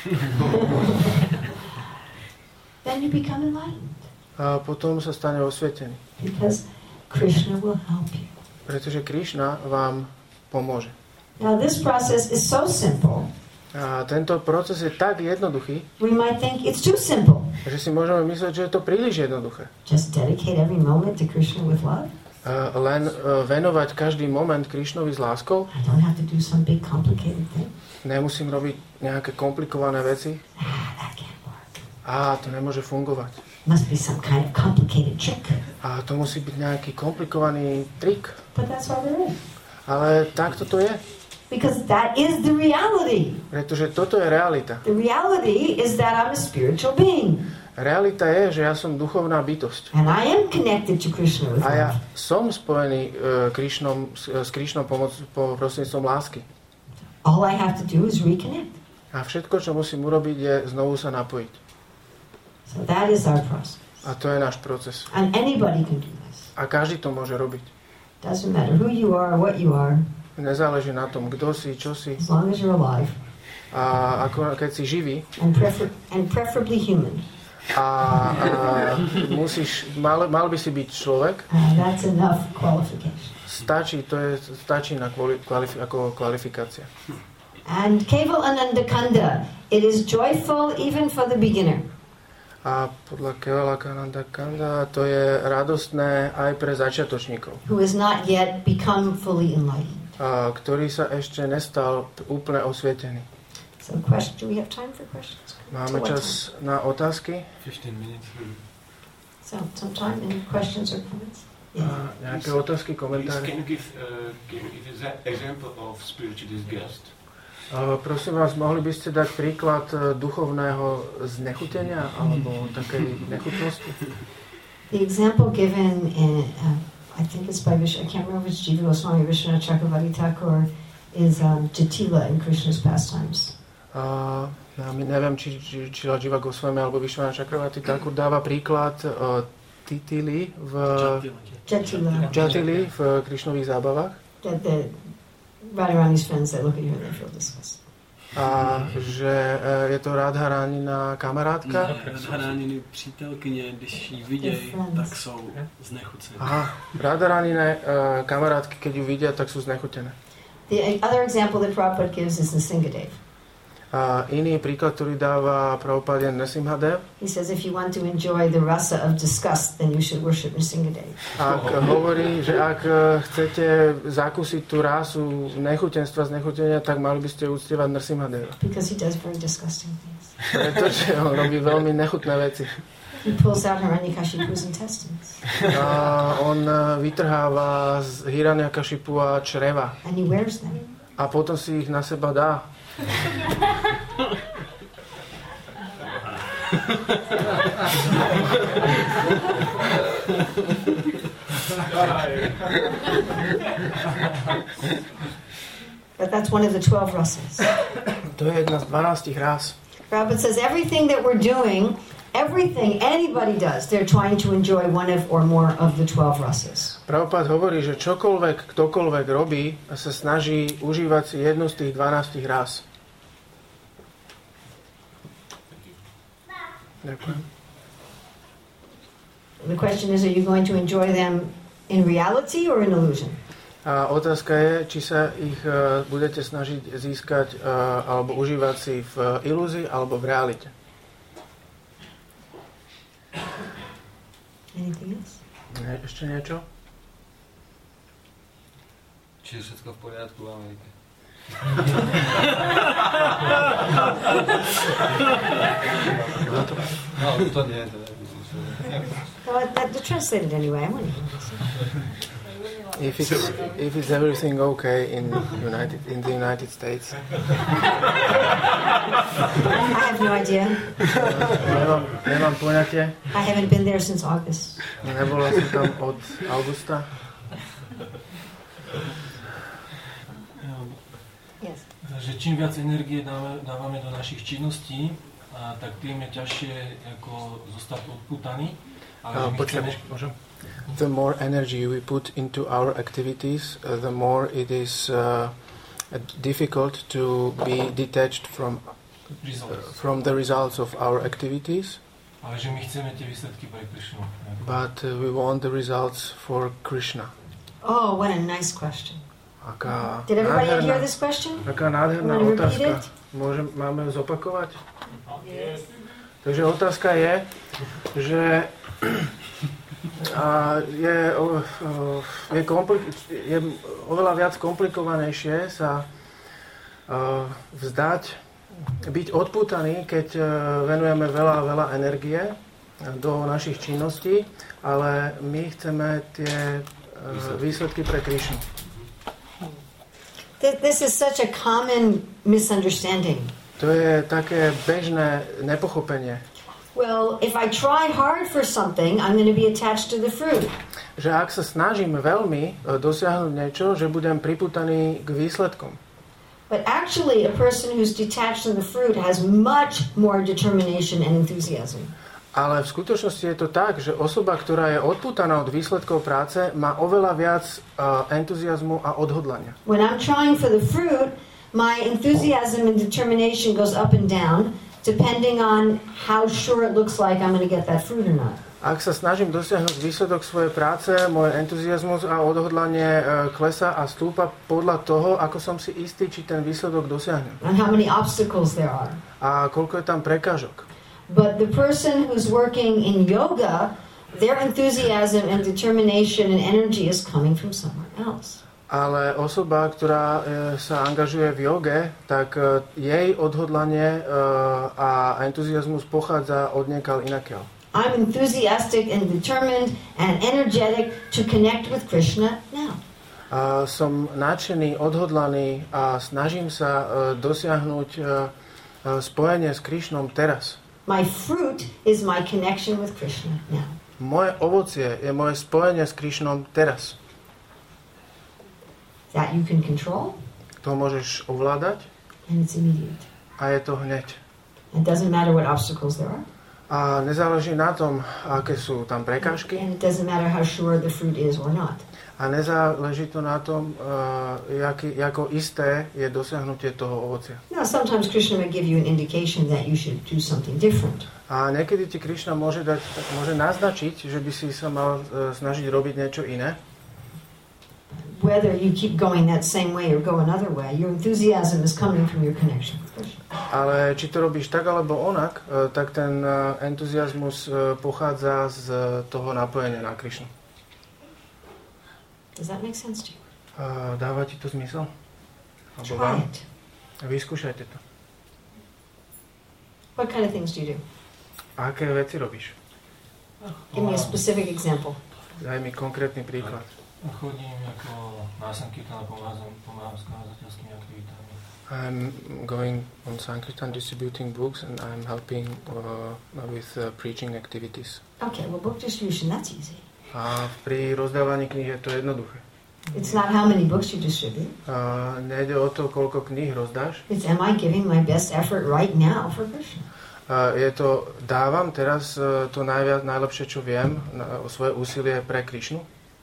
Then you become enlightened. A potom sa stane osvietený. Because Krishna will help you. Pretože Krišna vám pomôže. Now this process is so simple. A tento proces je tak jednoduchý, we might think it's too simple. že si môžeme myslieť, že je to príliš jednoduché. Just dedicate every moment to Krishna with love. Uh, len uh, venovať každý moment Krišnovi s láskou. I don't have to do some big complicated thing. Nemusím robiť nejaké komplikované veci. Ah, that can't work. Á, to nemôže fungovať. Must be some kind of complicated trick. A to musí byť nejaký komplikovaný trik. But that's all there is. Ale takto to je. Because that is the reality. Pretože toto je realita. The reality is that I'm a spiritual being. Realita je, že ja som duchovná bytosť. And I am connected to Krishna with A ja love. som spojený uh, Krišnom, s, s Krišnom pomoc, po prostredníctvom lásky. All I have to do is reconnect. A všetko, čo musím urobiť, je znovu sa napojiť. So that is our process. A to je náš proces. And anybody can do this. A každý to môže robiť. Doesn't matter who you are or what you are, Nezáleží na tom, kto si, čo si. as long as you're alive A ako, keď si živý, and, prefer- and preferably human. a, a musíš, mal, mal by si byť človek, Uh, that's enough qualification. stačí, to je, stačí na kvali, kvalif, ako kvalifikácia. And Keval Ananda Kanda, it is joyful even for the beginner. A podľa Kevala Kananda Kanda to je radostné aj pre začiatočníkov, Who has not yet become fully enlightened. a, ktorý sa ešte nestal úplne osvietený. So, question, do we have time for questions? Máme So what čas na otázky? fifteen minutes. So, some time in questions or comments? A nejaké otázky, Please, komentáre? can you give, uh, can you give an example of spiritual disgust? A, prosím vás, mohli by ste dať príklad e, duchovného znechutenia alebo takej nechutnosti? The example given in, uh, I think it's by Vish, I can't remember which Jiva Goswami, Vishwanath Chakravarti Thakur, is um, Jatila in Krishna's pastimes. A, ja neviem, či, či, či Jiva Goswami alebo Vishwanath Chakravarti Thakur dáva príklad uh, Titili v Jatila. Jatili v Krišnových zábavách. That the Radharani's friends that look at you and they feel disgust. A že uh, je to Radharanina kamarátka. Radharaniny přítelkyně, když ji vidějí, tak jsou znechucené. Aha, Radharanine uh, kamarátky, keď ju vidia, tak sú znechutené. The other example that Prabhupada gives is Nrsimhadev. A iný príklad, ktorý dáva Prabhupada, je Nrsimhadev. He says if you want to enjoy the rasa of disgust, then you should worship Nrsimhadev. Ak hovorí, že ak chcete zakúsiť tú rásu nechutenstva, znechutenia, tak mali by ste uctievať Nrsimhadeva. Because he does very disgusting things. Pretože on robí veľmi nechutné veci. He pulls out Hiranyakashipu's intestines. A on vytrháva z Hiranyakashipu a čreva. And he wears them. A potom si ich na seba dá. But that's one of the twelve rasas. To je jedna z dvanástich rás. Prabhupada says everything that we're doing, everything anybody does, they're trying to enjoy one of or more of the twelve rasas. Prabhupada hovorí, že čokoľvek, ktokoľvek robí, sa snaží užívať si jednu z tých dvanástich rás. Ďakujem. The question is, are you going to enjoy them in reality or in illusion? A otázka je, či sa ich uh, budete snažiť získať uh, alebo užívať si v uh, ilúzii alebo v realite. Anything else? Ne, ešte niečo? Či je všetko v poriadku v Amerike? No, to nie, to nie. Well, that, that translated anyway. I want to hear this. If it's, if it's everything okay in United in the United States. I have no idea. Nemám, nemám poňatie. I haven't been there since August. Nebola som tam od augusta. Yes. Že čím viac energie dáme, dávame do našich činností, a tak tým je ťažšie ako zostať odpútaný. Ale Uh, počkaj, môžem? The more energy we put into our activities, uh, the more it is uh, difficult to be detached from uh, from the results of our activities. Ale že my chceme tie výsledky pre Krishnu. But uh, we want the results for Krishna. Oh, what a nice question. Aká Did everybody nádherná, hear this question? aká nádherná You wanna repeat otázka. Môžem, máme ju zopakovať? Yes. Takže otázka je, že a je, o, je, komplik- je oveľa viac komplikovanejšie sa uh, vzdať, byť odpútaný, keď uh, venujeme veľa, veľa energie do našich činností, ale my chceme tie uh, výsledky pre Krišnu. This is such a common misunderstanding. To je také bežné nepochopenie. Well, if I try hard for something, I'm going to be attached to the fruit. Že ak sa snažím veľmi dosiahnuť niečo, že budem pripútaný k výsledkom. But actually, a person who's detached from the fruit has much more determination and enthusiasm. Ale v skutočnosti je to tak, že osoba, ktorá je odpútaná od výsledkov práce, má oveľa viac uh, entuziazmu a odhodlania. When I'm trying for the fruit, my enthusiasm and determination goes up and down, depending on how sure it looks like I'm going to get that fruit or not. Ak sa snažím dosiahnuť výsledok svojej práce, môj entuziazmus a odhodlanie uh, klesá a stúpa podľa toho, ako som si istý, či ten výsledok dosiahnem. And how many obstacles there are. A koľko je tam prekážok. But the person who's working in yoga, their enthusiasm and determination and energy is coming from somewhere else. Ale osoba, ktorá e, sa angažuje v joge, tak e, jej odhodlanie e, a entuziazmus pochádza od niekaľ inakiaľ. I'm enthusiastic and determined and energetic to connect with Krishna now. A som nadšený, odhodlaný a snažím sa e, dosiahnuť e, e, spojenie s Krišnom teraz. My fruit is my connection with Krishna now. Moje ovocie je moje spojenie s Krišnom teraz. That you can control. To môžeš ovládať. And it's immediate. A je to hneď. It doesn't matter what obstacles there are. A nezáleží na tom, aké sú tam prekážky. And it doesn't matter how sure the fruit is or not. A nezáleží to na tom, uh, jaký, ako isté je dosiahnutie toho ovocia. Now, sometimes Krishna may give you an indication that you should do something different. A niekedy ti Krišna môže, dať, môže naznačiť, že by si sa mal uh, snažiť robiť niečo iné. Whether you keep going that same way or go another way, your enthusiasm is coming from your connection with Krishna. Ale či to robíš tak alebo onak, uh, tak ten uh, entuziasmus uh, pochádza z uh, toho napojenia na Krišnu. Does that make sense to you? Uh, dáva ti to zmysel? Alebo Try vám? it. Vyskúšajte to. What kind of things do you do? A aké veci robíš? Give me a specific example. Daj mi konkrétny príklad. Chodím ako na Sankirtan a pomáham, pomáham s kazateľskými aktivitami. I'm going on Sankirtan distributing books and I'm helping uh, with uh, preaching activities. Okay, well, book distribution, that's easy. A pri rozdávaní kníh je to jednoduché. It's not how many books you distribute. Uh, nejde o to, koľko kníh rozdáš. It's am I giving my best effort right now for Krishna? Uh, je to, dávam teraz uh, to najviac, najlepšie, čo viem, na, o svoje úsilie pre Krišnu.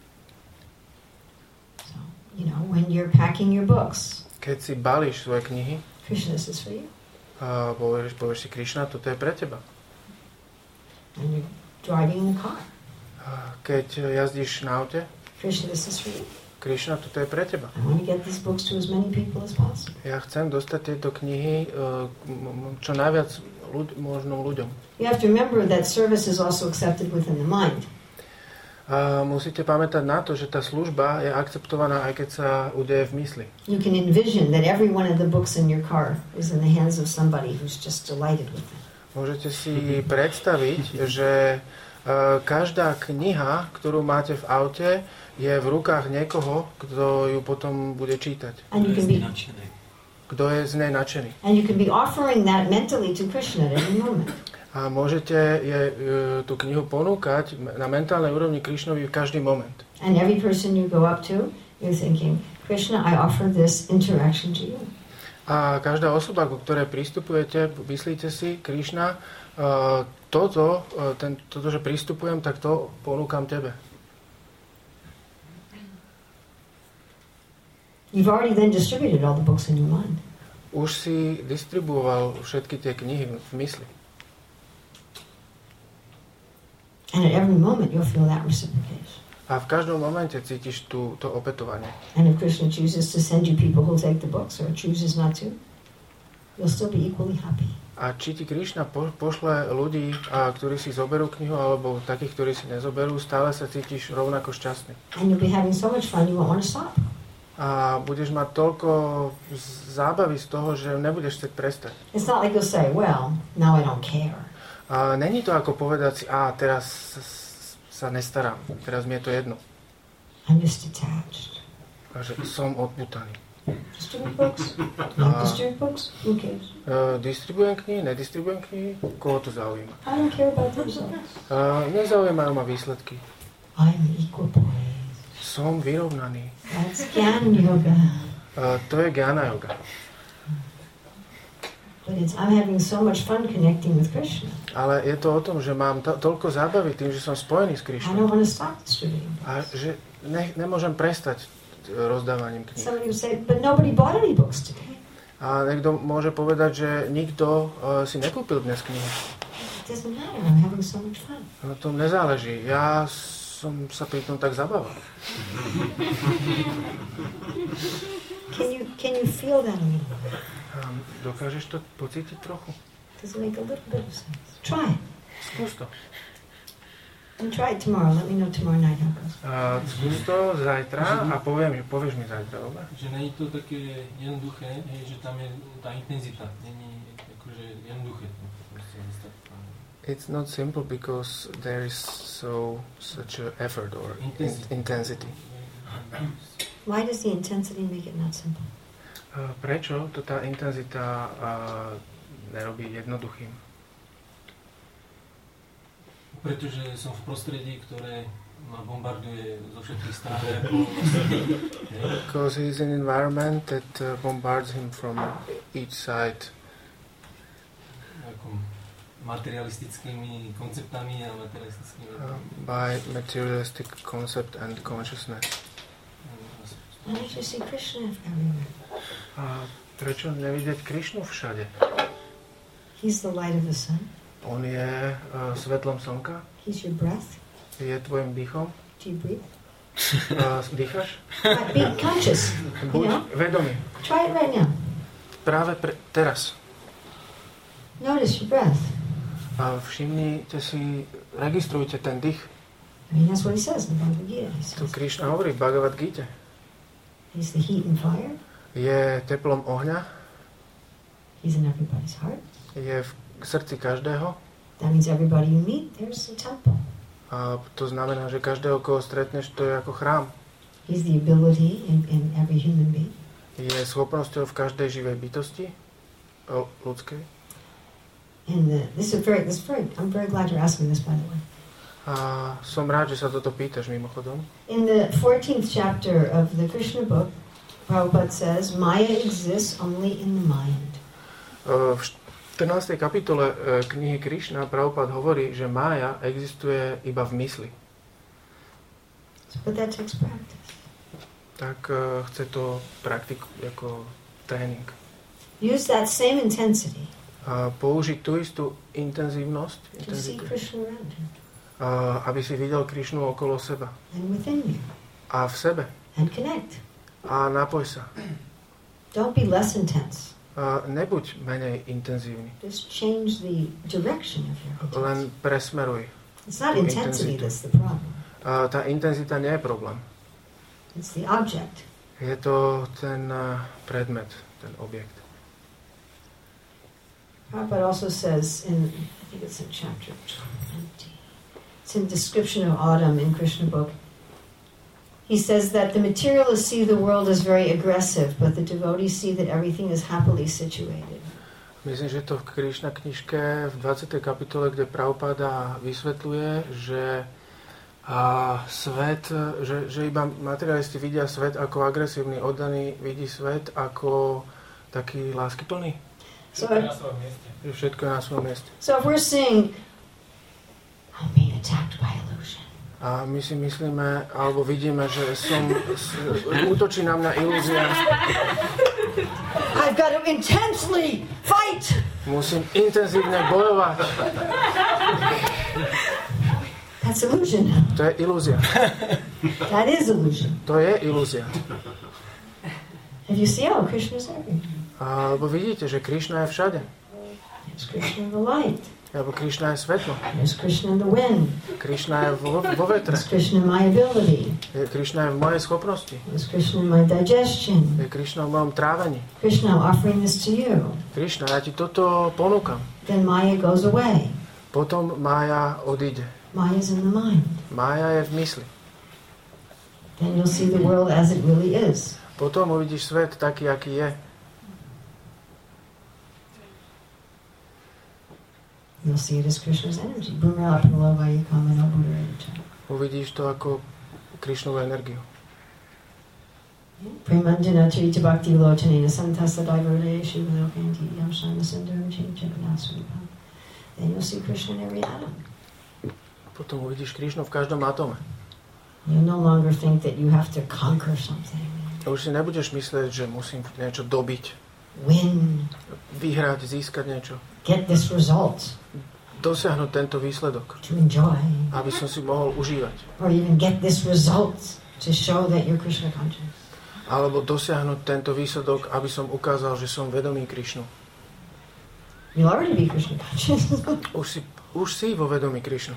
So, you know, when you're packing your books, Keď si balíš svoje knihy, Krishna, this is for you. uh, povieš, povieš si, Krišna, toto je pre teba. And you're driving in the car. Keď jazdíš na aute, Krishna, this is for you. Krišna, toto je pre teba. I want to get these books to as many people as possible. Ja chcem dostať tieto knihy uh, čo najviac ľud, možno ľuďom. You have to remember that service is also accepted within the mind. A musíte pamätať na to, že tá služba je akceptovaná, aj keď sa udeje v mysli. You can envision that every one of the books in your car is in the hands of somebody who's just delighted with them. Môžete si predstaviť, že uh, každá kniha, ktorú máte v aute, je v rukách niekoho, kto ju potom bude čítať. And you can be Kto je z nej nadšený. and you can be offering that mentally to Krishna at every moment. A môžete je, uh, tú knihu ponúkať na mentálnej úrovni Krišnovi v každý moment. And every person you go up to, you're thinking, Krishna, I offer this interaction to you. A každá osoba, ku ktorej pristupujete, myslíte si, Krišna, uh, toto, uh, ten, toto, že pristupujem, tak to ponúkam tebe. You've already then distributed all the books in your mind. Už si distribuoval všetky tie knihy v mysli. And at every moment you'll feel that reciprocation. A v každom momente cítiš tú, to opätovanie. And if Krishna chooses to send you people who'll take the books or chooses not to, you'll still be equally happy. A či ti Krišna po, pošle ľudí, a, ktorí si zoberú knihu, alebo takých, ktorí si nezoberú, stále sa cítiš rovnako šťastný. And you'll be having so much fun you won't want to stop. A budeš mať toľko zábavy z toho, že nebudeš chcieť prestať. It's not like you'll say, well, now I don't care. A není to ako povedať si, a teraz sa nestarám, teraz mi je to jedno. I'm just attached. A že som odputaný. Distribute books? Not distribute books? Who cares? Uh, distribujem knihy, nedistribujem knihy, koho to zaujíma? I don't care about the results. Uh, nezaujímajú ma výsledky. I'm equipoised. Som vyrovnaný. That's Jnana Yoga. Uh, to je Jnana Yoga. But it's, I'm having so much fun connecting with Krishna. Ale je to o tom, že mám to, toľko zábavy tým, že som spojený s I don't Krišnou. want to stop distributing books. A že ne, nemôžem prestať rozdávaním kníh. Somebody would say, but nobody bought any books today. A niekto môže povedať, že nikto uh, si nekúpil dnes knihy. It doesn't matter. I'm having so much fun. Na tom nezáleží. Ja som sa pri tom tak zabával. Can you can you feel that a little bit? Um, dokážeš to pocítiť trochu? Does it make a little bit of sense? Try it. Skús to. And try it tomorrow. Let me know tomorrow night how it goes. Uh, skús to zajtra a poviem, povieš mi zajtra, dobre? Že nie je to také jednoduché, hej, že tam je tá intenzita, není akože jednoduché. It's not simple because there is so such a effort or intensity. intensity. Why does the intensity make it not simple? Uh, prečo to tá intenzita uh, nerobí jednoduchým? Pretože som v prostredí, ktoré ma bombarduje zo všetkých strán. Because he's in an environment that uh, bombards him from each side. Ako materialistickými konceptami a materialistickými... Uh, by materialistic concept and consciousness. Why don't you see Krishna everywhere? A prečo nevidieť Krišnu všade? He's the light of the sun. On je uh, svetlom slnka, He's your breath. je tvojim dýchom. Do you breathe? Uh, dýchaš? Be conscious. Buď You know? vedomý. Try it right now. Práve pre, teraz. Notice your breath. A všimnite si, registrujte ten dých. I mean, that's what he says in the Bhagavad Gita. He Tu says Krišna hovorí v Bhagavad Gita. he's the heat and fire. Je teplom ohňa, He's in everybody's heart. je v srdci každého. That means everybody you meet, there's a temple. A to znamená, že každého, koho stretneš, to je ako chrám. He's the ability in, in every human being. Je schopnosťou v každej živej bytosti, o, ľudskej. And the, this is very, this is very, I'm very glad you're asking this, by the way. A som rád, že sa toto pýtaš mimochodom. In the fourteenth chapter of the Krishna book, Prabhupada says, Maya exists only in the mind. V štrnástej kapitole knihy Krišna Prabhupada hovorí, že mája existuje iba v mysli. So put that takes practice. Tak uh, chce to praktiku ako tréning. Use that same intensity A použiť tú istú intenzívnosť, to see intenzitu, Krishna around you a aby si videl Krišnu okolo seba. and within you A v sebe. and connect. A napoj sa. Don't be less intense. A nebuď menej intenzívny. Just change the direction of your intensity. Len presmeruj. It's not tú intensity intenzitu. that's the problem. A tá intenzita nie je problém. It's the object. Je to ten uh, predmet, ten objekt. Prabhupada also says in, I think it's in chapter twenty, it's in description of autumn in Krishna book. He says that the materialists see the world as very aggressive, but the devotees see that everything is happily situated. Myslím, že to v Krišna knižke v dvadsiatej kapitole, kde Prabhupada vysvetľuje, že a svet, že, že iba materialisti vidia svet ako agresívny, oddaný vidí svet ako taký láskyplný. So, Že všetko je na svojom mieste. so if we're seeing, I'm being attacked by illusion. A my si myslíme, alebo vidíme, že som, s, útočí na mňa ilúzia. I've got to intensely fight. Musím intenzívne bojovať. That's That's illusion. To je ilúzia. That is illusion. To je ilúzia. If you see, oh, Krishna is everywhere. Alebo vidíte, že Krišna je všade. There's Krishna in the light. Alebo Krišna je svetlo. There's Krishna in the wind. Krišna je vo, vo vetre. There's Krishna in my ability. Je Krišna je v mojej schopnosti. There's Krishna in my digestion. Je Krišna v mojom trávení. Krishna, I'm offering this to you. Krišna, ja ti toto ponúkam. Then Maya goes away. Potom Mája odíde. Maya's in the mind. Mája je v mysli. Then you'll see the world as it really is. Potom uvidíš svet taký, aký je. You'll see it as Krishna's energy. Uvidíš to ako Krišnovú energiu. Premanjana Trita Bhakti Lochanena Santasa Diverde Shiva Lokanti Yamshana Sundara Chinchapanasvaripa. Then you'll see Krishna in every atom. Potom uvidíš Krišnu v každom atome. You'll no longer think that you have to conquer something. Už si nebudeš myslieť, že musím niečo dobiť. Win. Vyhrať, získať niečo. Get this result. Dosiahnuť tento výsledok. To enjoy. Aby som si mohol užívať. Or even get this result to show that you're Krishna conscious. Alebo dosiahnuť tento výsledok, aby som ukázal, že som vedomý Krišnu. You'll already be Krishna conscious. už, si, už si vo vedomí Krišnu.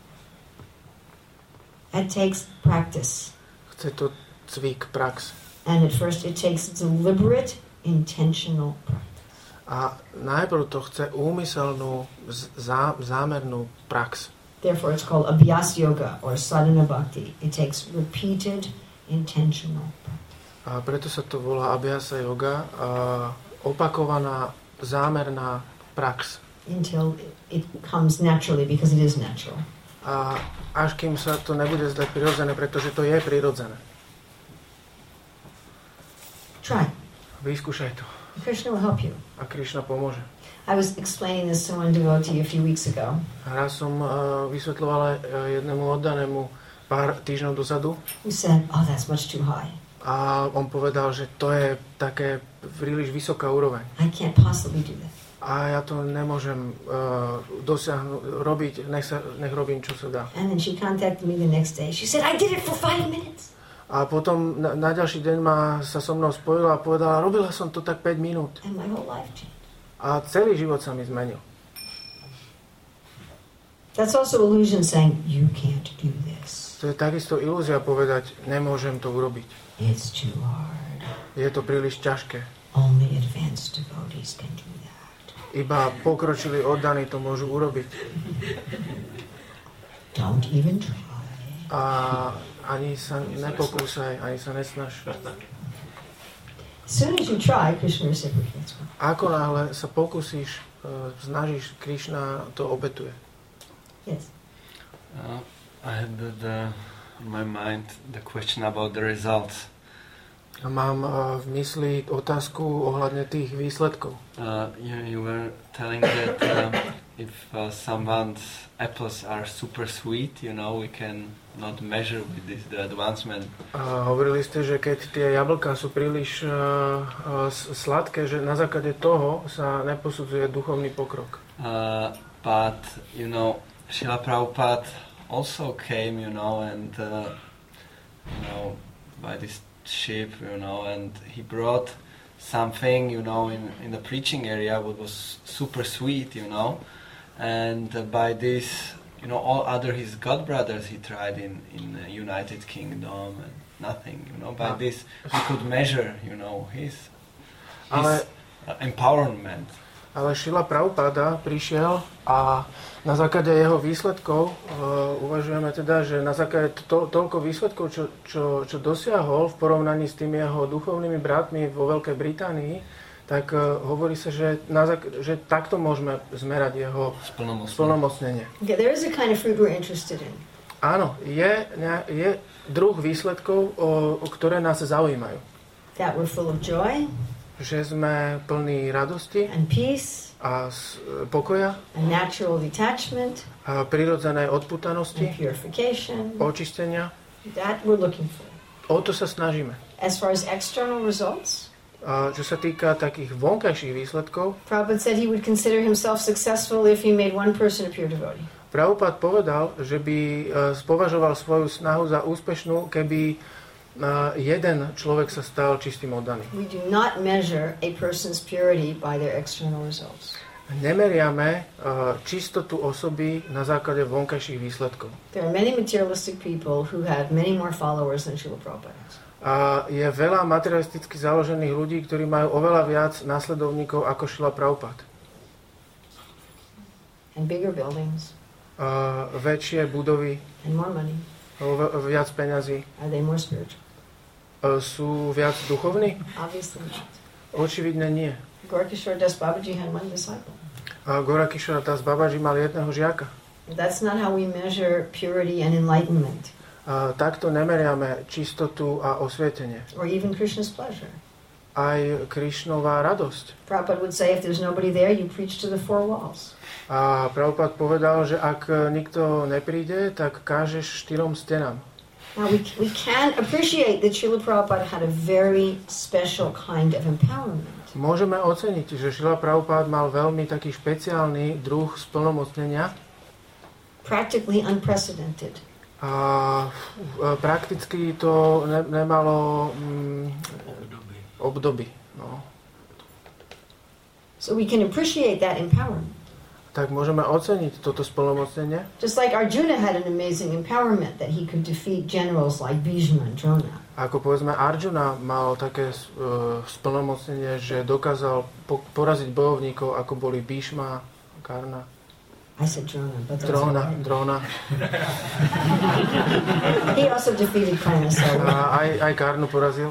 It takes practice. Chce to cvik, prax. And at first it takes deliberate, intentional practice. A najprv to chce úmyselnú, zá, zámernú prax. Therefore it's called abhyas yoga or sadhana bhakti. It takes repeated, intentional practice. A preto sa to volá abhyasa yoga, a opakovaná, zámerná prax. Until it comes naturally, because it is natural. A až kým sa to nebude zdať prirodzené, pretože to je prirodzené. Try. Vyskúšaj to. Krishna will help you. A Krišna pomôže. I was explaining this to one devotee a few weeks ago. A raz som uh, vysvetľovala jednému oddanému pár týždňov dozadu. He said, oh, that's much too high. A on povedal, že to je také príliš vysoká úroveň. I can't possibly do that. A ja to nemôžem uh, dosiahnuť, robiť, nech, sa, nech robím, čo sa dá. And then she contacted me the next day. She said, I did it for five minutes. A potom na, na ďalší deň ma sa so mnou spojila a povedala, robila som to tak päť minút. And my whole life changed. A celý život sa mi zmenil. That's also illusion saying, you can't do this. To je takisto ilúzia povedať, nemôžem to urobiť. It's too hard. Je to príliš ťažké. Only advanced devotees can do that. Iba pokročilí oddaní to môžu urobiť. Don't even try. A ani sa nepokúsaj, ani sa nesnaž. As soon as you try, Krishna reciprocates. Ako náhle sa pokúsiš, snažíš, Krišna to obetuje. Yes. Uh, I had the, the, in my mind the question about the results. Mám uh, v mysli otázku ohľadne tých výsledkov. Uh, you, you were telling that uh, if uh, someone's apples are super sweet, you know, we can not measure with this the advancement. Uh, hovorili ste, že keď tie jablká sú príliš uh, uh, sladké, že na základe toho sa neposudzuje duchovný pokrok. Uh, but, you know, Srila Prabhupada also came, you know, and, uh, you know, by this ship, you know, and he brought something, you know, in, in the preaching area what was super sweet, you know, and uh, by this, you know, all other his god brothers he tried in, in the United Kingdom and nothing, you know, by ah. this we could measure, you know, his, his Ale... uh, empowerment. Ale Šrila Prabhupada prišiel a na základe jeho výsledkov uh, uvažujeme teda, že na základe to, toľko výsledkov, čo, čo, čo dosiahol v porovnaní s tými jeho duchovnými bratmi vo Veľkej Británii, tak uh, hovorí sa, že, na zák- že takto môžeme zmerať jeho splnomocnenie. Okay, there is a kind of fruit we're interested in. Áno, je, je druh výsledkov, o, o ktoré nás zaujímajú. That we're full of joy. Že sme plní radosti and peace, a pokoja, and natural detachment, a prirodzenej odputanosti, and purification, očistenia. That we're looking for. O to sa snažíme. As far as external results, a čo sa týka takých vonkajších výsledkov, Prabhupada said he would consider himself successful if he made one person a pure devotee. Prabhupád povedal, že by považoval svoju snahu za úspešnú, keby jeden človek sa stal čistým oddaným. We do not measure a person's purity by their external results. Nemeriame uh, čistotu osoby na základe vonkajších výsledkov. There are many materialistic people who have many more followers than Srila Prabhupada. A je veľa materialisticky založených ľudí, ktorí majú oveľa viac následovníkov ako Srila Prabhupada. And bigger buildings. Uh, väčšie budovy. And more money. V, viac peňazí. Are they more spiritual? Uh, sú viac duchovní? Obviously not. Očividne nie. Gorakishora Das Babaji had one disciple. Uh, Gorakishora Das Babaji mal jedného žiaka. That's not how we measure purity and enlightenment. Uh, takto nemeriame čistotu a osvietenie. Or even Krishna's pleasure. Aj Krišnová radosť. Prabhupada would say, if there's nobody there, you preach to the four walls. A Prabhupada povedal, že ak nikto nepríde, tak kážeš štyrom stenám. Now we, we can appreciate that Srila Prabhupada had a very special kind of empowerment. Môžeme oceniť, že Srila Prabhupada mal veľmi taký špeciálny druh splnomocnenia. Practically unprecedented. A prakticky to ne, nemalo mm, obdoby. No. So we can appreciate that empowerment. Tak môžeme oceniť toto splnomocnenie. Just like Arjuna had an amazing empowerment that he could defeat generals like Bhishma and Drona. Ako povedzme Arjuna mal také uh, splnomocnenie, že dokázal po- poraziť bojovníkov, ako boli Bhishma, Karna. I said Drona, but that's Drona, right. Drona. He also defeated Karna. So. A aj, aj Karnu porazil.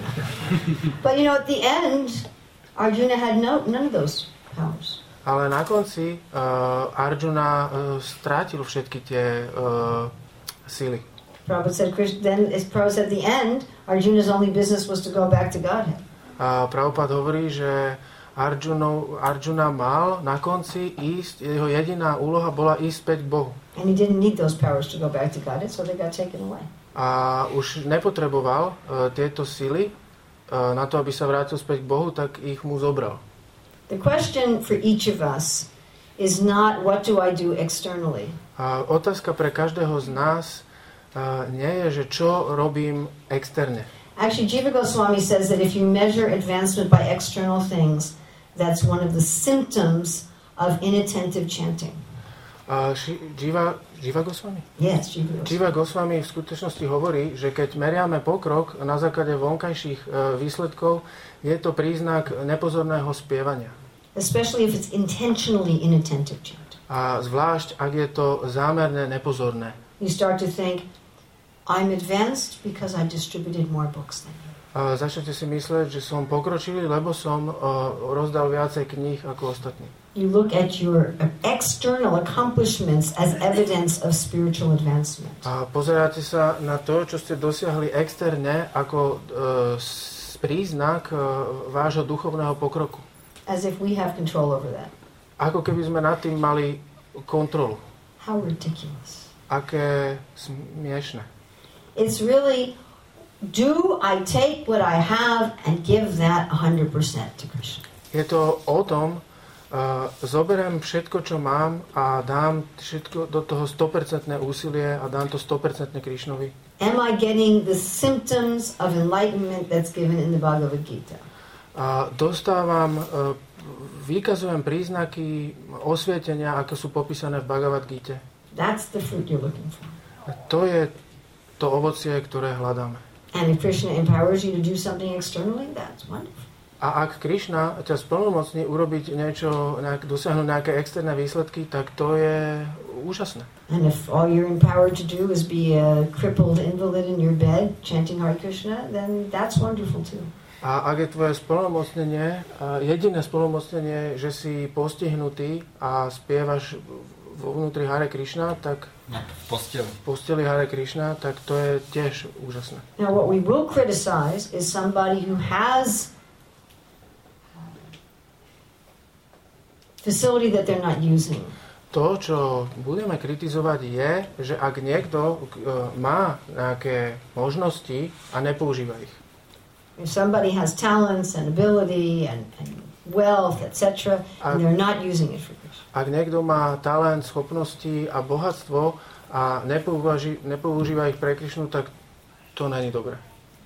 But you know, at the end, Arjuna had no, none of those powers. Ale na konci uh, Arjuna uh, strátil všetky tie uh, síly. Prabhupada said, then, as Prabhupada said, at the end, Arjuna's only business was to go back to Godhead. A Prabhupada hovorí, že Arjuna, Arjuna mal na konci ísť, jeho jediná úloha bola ísť späť k Bohu. And he didn't need those powers to go back to Godhead, so they got taken away. A už nepotreboval uh, tieto síly uh, na to, aby sa vrátil späť k Bohu, tak ich mu zobral. The question for each of us is not what do I do externally. A otázka pre každého z nás uh, nie je, že čo robím externe. Actually, Jiva Goswami says that if you measure advancement by external things, that's one of the symptoms of inattentive chanting. Uh, ši, Jiva, Jiva Goswami? Yes, Jiva Goswami. Jiva Goswami v skutočnosti hovorí, že keď meriame pokrok na základe vonkajších uh, výsledkov, je to príznak nepozorného spievania. Especially if it's intentionally inattentive chanting. A zvlášť, ak je to zámerné nepozorné. You start to think, I'm advanced because I distributed more books than you. A začnete si myslieť, že som pokročilý, lebo som uh, rozdal viacej kníh ako ostatní. You look at your external accomplishments as evidence of spiritual advancement. A pozeráte sa na to, čo ste dosiahli externe, ako uh, príznak uh, vášho duchovného pokroku. As if we have control over that. Ako keby sme nad tým mali kontrolu. How ridiculous. Aké smiešne. It's really, do I take what I have and give that one hundred percent to Krishna? Je to o tom, uh, zoberiem všetko, čo mám a dám všetko do toho sto percent úsilie a dám to sto percent Krišnovi. Am I getting the symptoms of enlightenment that's given in the Bhagavad Gita? A dostávam, uh, vykazujem príznaky osvietenia, ako sú popísané v Bhagavad Gite. That's the fruit you're looking for. A to je to ovocie, ktoré hľadáme. And if Krishna empowers you to do something externally, that's wonderful. A ak Krišna ťa splnomocní urobiť niečo, nejak, dosiahnuť nejaké externé výsledky, tak to je úžasné. And if all you're empowered to do is be a crippled invalid in your bed chanting Hare Krishna, then that's wonderful too. A ak je tvoje splnomocnenie, jediné splnomocnenie, že si postihnutý a spievaš vo vnútri Hare Krishna, tak v posteli. v posteli Hare Krishna, tak to je tiež úžasné. Now what we will criticize is somebody who has facility that they're not using. To, čo budeme kritizovať, je, že ak niekto má nejaké možnosti a nepoužíva ich. If somebody has talents and ability and, and wealth, et cetera, and they're not using it for Krishna. Ak niekto má talent, schopnosti a bohatstvo a nepouží, nepoužíva ich pre Krišnu, tak to není dobré.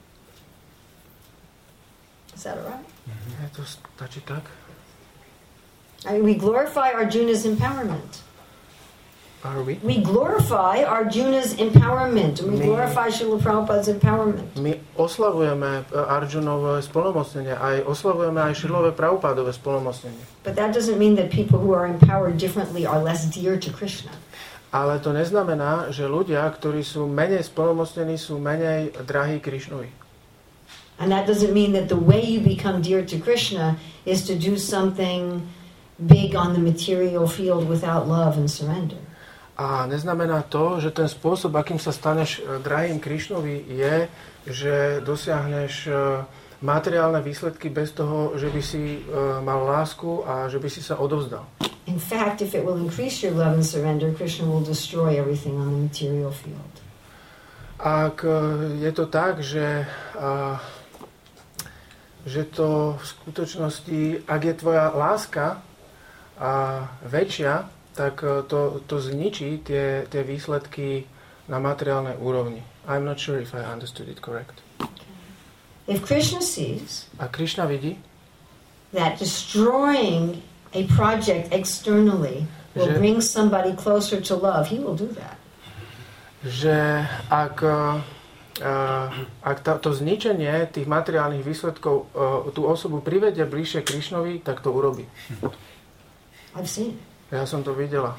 Is that all right? Je to stačí tak? I mean, we glorify Arjuna's empowerment. Are we? We glorify Arjuna's empowerment. And we My- glorify Srila Prabhupada's empowerment. My oslavujeme Arjunové splnomocnenie, aj oslavujeme aj Šrilové Prabhupádové splnomocnenie. But that doesn't mean that people who are empowered differently are less dear to Krishna. Ale to neznamená, že ľudia, ktorí sú menej splnomocnení, sú menej drahí Krišnovi. And that doesn't mean that the way you become dear to Krishna is to do something big on the material field without love and surrender. A neznamená to, že ten spôsob, akým sa staneš e, drahým Krišnovi, je, že dosiahneš e, materiálne výsledky bez toho, že by si e, mal lásku a že by si sa odovzdal. In fact, if it will increase your love and surrender, Krishna will destroy everything on the material field. Ak e, je to tak, že, a, že to v skutočnosti, ak je tvoja láska a väčšia, tak to, to zničí tie, tie výsledky na materiálnej úrovni. I'm not sure if I understood it correct. If Krishna sees A Krišna vidí, that destroying a project externally will Že- bring somebody closer to love, he will do that. že ak, uh, ak tá, to zničenie tých materiálnych výsledkov uh, tú osobu privedie bližšie Krišnovi, tak to urobí. I've seen it. Ja som to videla.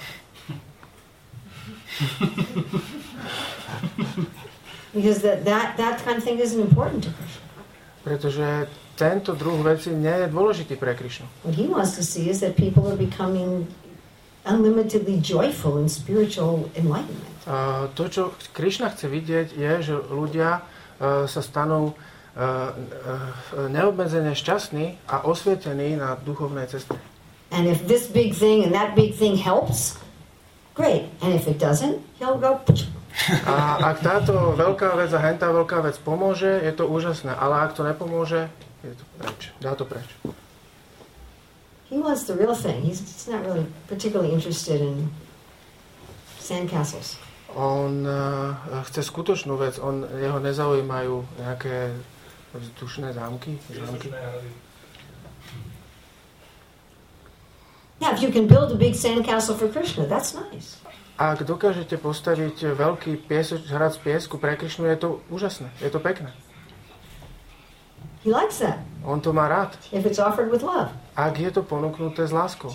Because that, that, that kind of thing isn't important to Krishna. Pretože tento druh veci nie je dôležitý pre Krišnu. What he wants to see is that people are becoming unlimitedly joyful in spiritual enlightenment. Uh, to, čo Krišna chce vidieť, je, že ľudia uh, sa stanú uh, uh, neobmedzene šťastní a osvietení na duchovnej ceste. And if this big thing and that big thing helps, great. And if it doesn't, he'll go... A ak táto veľká vec a hentá veľká vec pomôže, je to úžasné. Ale ak to nepomôže, je to preč. Dá to preč. He wants the real thing. He's, he's not really particularly interested in sandcastles. On uh, chce skutočnú vec. On, jeho nezaujímajú nejaké vzdušné zámky. zámky. Yeah, if you can build a big sandcastle for Krishna, that's nice. Ak dokážete postaviť veľký piesoč, hrad z piesku pre Krišnu, je to úžasné. Je to pekné. He likes that On to má rád. if it's offered with love. Ak je to ponúknuté s láskou.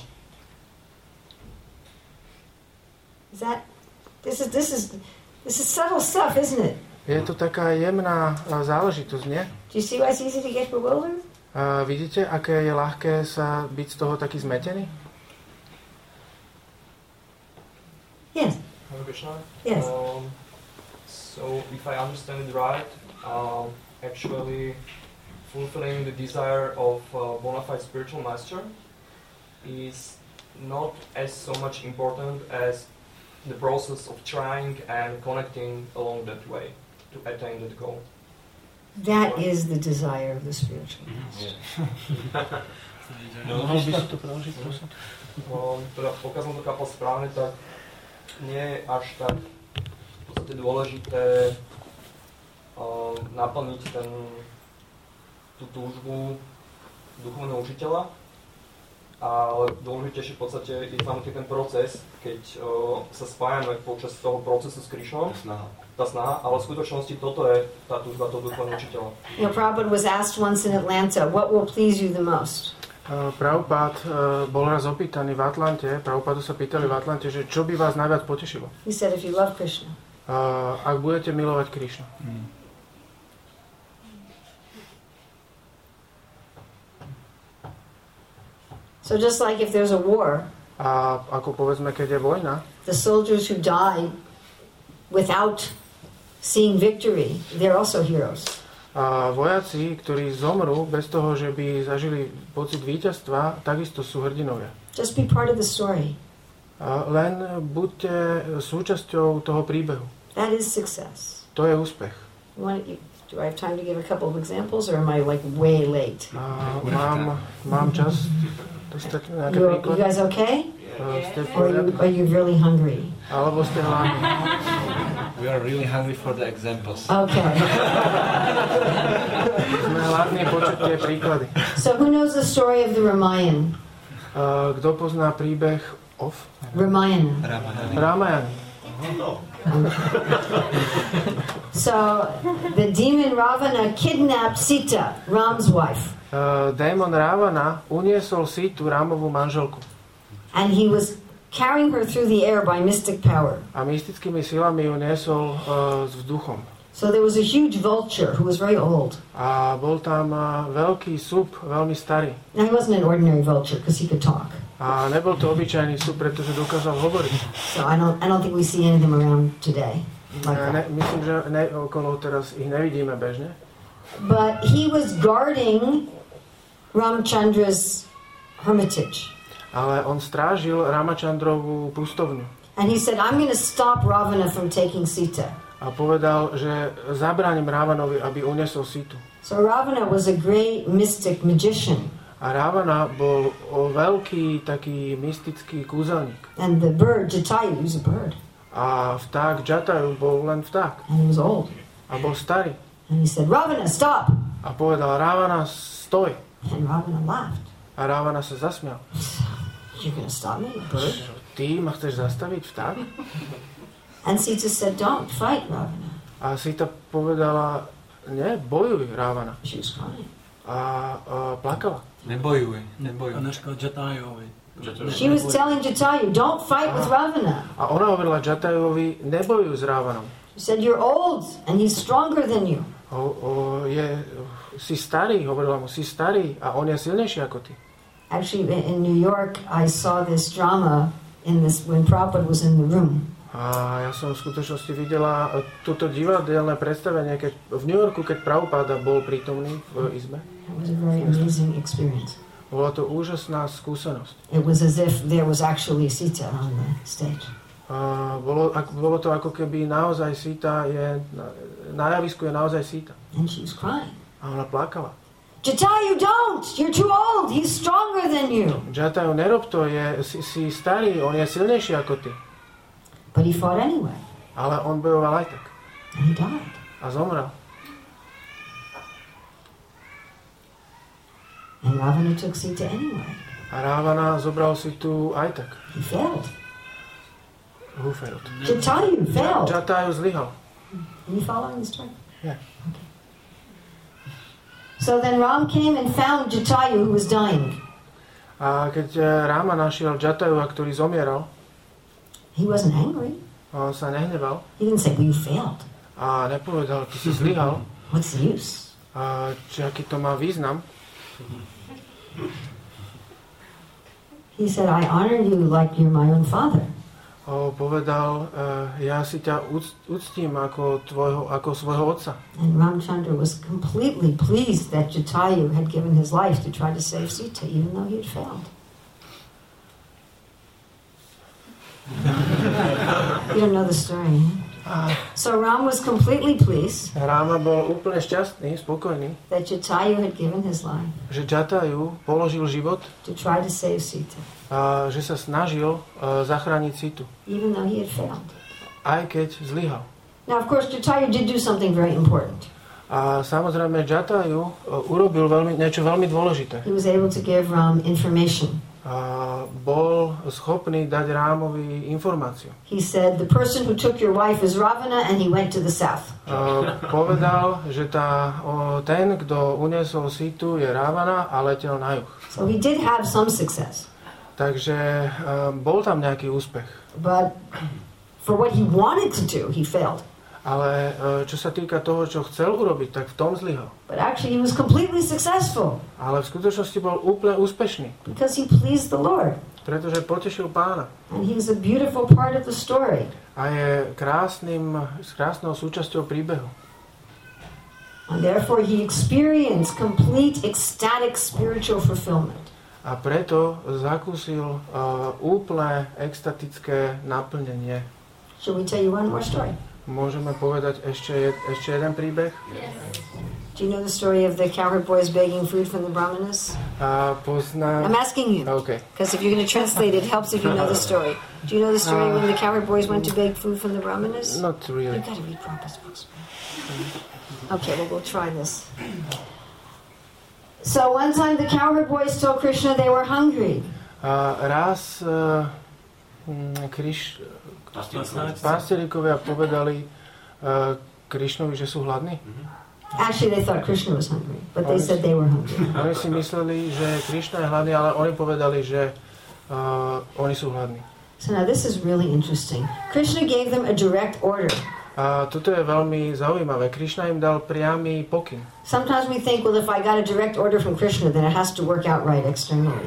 Is that? This is this is this is subtle stuff, isn't it? Je to taká jemná a, záležitosť, nie? Do you see why it's easy to get bewildered? A vidíte, aké je ľahké sa byť z toho taký zmetený? Yes. Hare Krishna. Yes. Um, so, if I understand it right, um, actually fulfilling the desire of uh, bona fide spiritual master is not as so much important as the process of trying and connecting along that way to attain that goal. That is the desire of the spiritual master. Mohol by si to preložiť, prosím? Um, teda pokiaľ som to chápal správne, tak nie je až tak v podstate dôležité um, naplniť ten, tú túžbu duchovného učiteľa, ale dôležitejšie v podstate je samotný ten proces, keď uh, sa spájame počas toho procesu s Krišnou, tá snaha, ale v skutočnosti toto je tá túžba toho duchovného učiteľa. You know, Prabhupada was asked once in Atlanta, what will please you the most? Uh, Prabhupád uh, bol raz opýtaný v Atlante, Prabhupádu sa pýtali v Atlante, že čo by vás najviac potešilo? He said, if you love Krishna. Uh, ak budete milovať Krišnu. Mm. So just like if there's a war, A ako povedzme, keď je vojna, the soldiers who die without seeing victory, they're also heroes. a vojaci, ktorí zomrú bez toho, že by zažili pocit víťazstva, takisto sú hrdinovia. Just be part of the story. A len buďte súčasťou toho príbehu. That is success. To je úspech. You want, you, Do I have time to give a couple of examples, or am I like way late? A mám, mám čas dostať nejaké You, you príklady? guys okay? Uh, ste v Or are you, poriadku? are you really hungry? Alebo ste hladní? We are really hungry for the examples. Okay. Sme hladní počuť tie príklady. So who knows the story of the Ramayana? Uh, Kto pozná príbeh of? Ramayana. Ramayana. Ramayana. So the demon Ravana kidnapped Sita, Ram's wife, Uh, démon Ravana uniesol Situ, Rámovú manželku. and he was carrying her through the air by mystic power. A mystickými silami ju niesol uh, s vzduchom. So there was a huge vulture who was very old. A bol tam uh, veľký sup, veľmi starý. Now he wasn't an ordinary vulture because he could talk. A nebol to obyčajný sup, pretože dokázal hovoriť. So I don't, I don't think we see any of them around today like Uh, ne, that. myslím, že ne, okolo teraz ich nevidíme bežne. But he was guarding Ramchandra's hermitage. Ale on strážil Ramachandrovú pustovňu. And he said, I'm going to stop Ravana from taking Sita. A povedal, že zabránim Ravanovi, aby uniesol Situ. So Ravana was a great mystic magician. A Ravana bol o veľký taký mystický kúzelník. And the bird, Jatayu, he was a bird. A vták Jatayu bol len vták. And he was old. A bol starý. And he said, Ravana, stop! A povedal, Ravana, stoj. And Ravana laughed. A Ravana sa zasmial. You're going to stop me? Ty ma chceš zastaviť, vták? And Sita said, don't fight, Ravana. A Sita povedala, nie, bojuj, Ravana. She was crying. A, a plakala. Nebojuj, A nebojuj. neřkal Jatayovi. She was telling Jatayu, don't fight with Ravana. A ona hovorila Jatayovi, nebojuj s Ravanom. She said, you're old and he's stronger than you. O, o, je, si starý, hovorila mu, si starý a on je silnejší ako ty. Actually, in New York, I saw this drama in this when Prabhupada was in the room. A ja som v skutočnosti videla toto divadelné predstavenie keď, v New Yorku, keď Prabhupada bol prítomný v izbe. It was a very amazing experience. Bola to úžasná skúsenosť. It was as if there was actually Sita on the stage. A bolo, ak, bolo to ako keby naozaj Sita je, na, na javisku je naozaj Sita. And she was crying. A ona plakala. Jatayu, don't! You're too old! He's stronger than you! Jatayu, nerob to, je, si, si starý, on je silnejší ako ty. But he fought anyway. Ale on bojoval aj tak. And he died. A zomrel. And Ravana took Sita anyway. A Ravana zobral si tu aj tak. He failed. Who failed? Jatayu failed. Jatayu zlyhal. Are you following the story? Yeah. Okay. So then Ram came and found Jatayu who was dying. A keď eh, Rama našiel Jatayua, ktorý zomieral, He wasn't angry. on sa nehneval He didn't say, well, you failed. a nepovedal, ty si zlyhal, What's the use? a či aký to má význam. He said, I honor you like you're my own father. O, povedal, eh, ja si ťa uc- uctím ako, tvojho, ako svojho otca. And Ramchandra was completely pleased that Jatayu had given his life to try to save Sita, even though he had failed. You don't know the story, huh? So Ram was completely pleased Rama bol úplne šťastný, spokojný, that Jatayu had given his life že Jatayu položil život to try to save Sita, a že sa snažil uh, zachrániť Situ, even though he had failed. aj keď zlyhal. Now, of course, Jatayu did do something very important. A samozrejme Jatayu uh, urobil veľmi, niečo veľmi dôležité. He was able to give Ram information. A bol schopný dať Rámovi informáciu. He said, the person who took your wife is Ravana, and he went to the south. A povedal, že tá, o, ten, kto uniesol Situ, je Ravana a letel na juh. So he did have some success. Takže um, bol tam nejaký úspech. But for what he wanted to do, he failed. Ale uh, čo sa týka toho, čo chcel urobiť, tak v tom zlyhal. But actually, he was completely successful Ale v skutočnosti bol úplne úspešný, because he pleased the Lord. pretože potešil Pána. And he was a beautiful part of the story. A je krásnym, krásnou súčasťou príbehu. And therefore, he experienced complete ecstatic spiritual fulfillment. A preto zakúsil uh, úplne extatické naplnenie. Shall we tell you one more story? Môžeme povedať ešte, jed, ešte jeden príbeh? Do you know the story of the cowherd boys begging food from the Brahmanas? A pozná... I'm asking you. Okay. Because if you're going to translate it, it helps if you know the story. Do you know the story uh, when the cowherd boys went to beg food from the Brahmanas? Not really. You've got to read Prabhupada's books. Okay, well, we'll try this. So one time the cowherd boys told Krishna they were hungry. Uh, raz uh, Kriš... Pastieríkovia povedali uh, Krišnovi, že sú hladní? Actually, they thought Krishna was hungry, but they said they were hungry. Oni si mysleli, že Krišna je hladný, ale oni povedali, že uh, oni sú hladní. So now this is really interesting. Krishna gave them a direct order. A toto je veľmi zaujímavé. Krišna im dal priamy pokyn. Sometimes we think, well, if I got a direct order from Krishna, then it has to work out right externally.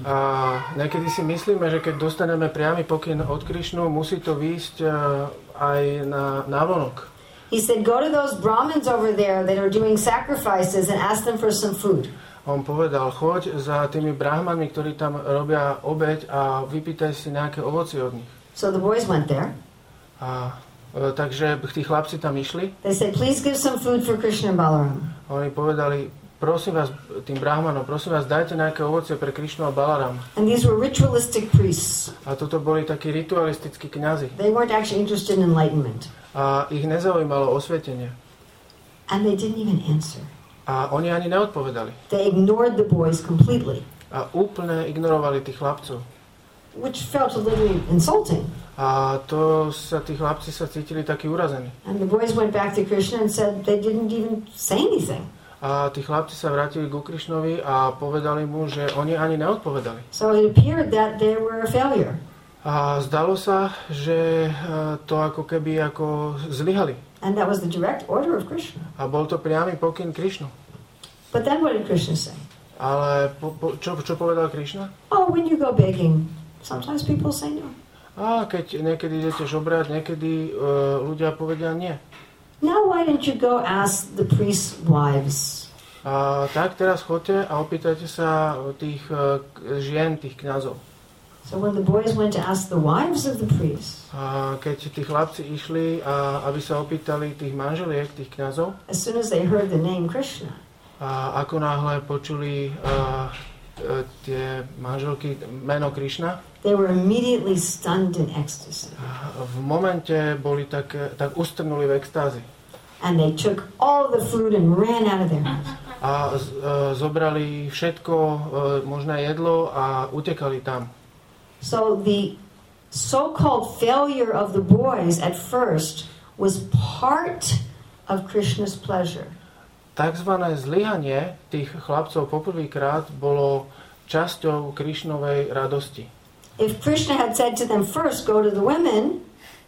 A niekedy si myslíme, že keď dostaneme priamy pokyn od Krišnu, musí to výjsť uh, aj na návonok. He said, go to those Brahmins over there that are doing sacrifices and ask them for some food. On povedal, choď za tými brahmanmi, ktorí tam robia obeť a vypýtaj si nejaké ovocie od nich. So the boys went there. A uh, takže tí chlapci tam išli. They said, please give some food for Krishna and Balaram. Oni povedali, prosím vás, tým brahmanom, prosím vás, dajte nejaké ovocie pre Krišnu a Balarama. And these were ritualistic priests. A toto boli takí ritualistickí kňazi. They weren't actually interested in enlightenment. A ich nezaujímalo osvietenie. And they didn't even answer. A oni ani neodpovedali. They ignored the boys completely. A úplne ignorovali tých chlapcov. Which felt a little insulting. A to sa tí chlapci sa cítili takí urazení. And the boys went back to Krishna and said they didn't even say anything. A tí chlapci sa vrátili ku Krišnovi a povedali mu, že oni ani neodpovedali. So it appeared that they were a failure. A zdalo sa, že to ako keby ako zlyhali. And that was the direct order of Krishna. A bol to priamy pokyn Krišnu. But then what did Krishna say? Ale po, po, čo, čo povedal Krišna? Oh, when you go begging, sometimes people say no. A keď niekedy idete žobrať, niekedy uh, ľudia povedia nie. Now why don't you go ask the priest's wives? A tak teraz choďte a opýtajte sa tých uh, žien, tých kňazov. So when the boys went to ask the wives of the priests, a keď tí chlapci išli, a aby sa opýtali tých manželiek, tých kňazov, as soon as they heard the name Krishna, a ako náhle počuli uh, uh, tie manželky meno Krišna, they were immediately stunned in ecstasy. v momente boli tak, tak ustrnuli v extázi. And they took all the food and ran out of their house. A z, uh, zobrali všetko uh, možné jedlo a utekali tam. So the so-called failure of the boys at first was part of Krishna's pleasure. Takzvané zlyhanie tých chlapcov poprvýkrát bolo časťou Krišnovej radosti. If Krishna had said to them first, go to the women,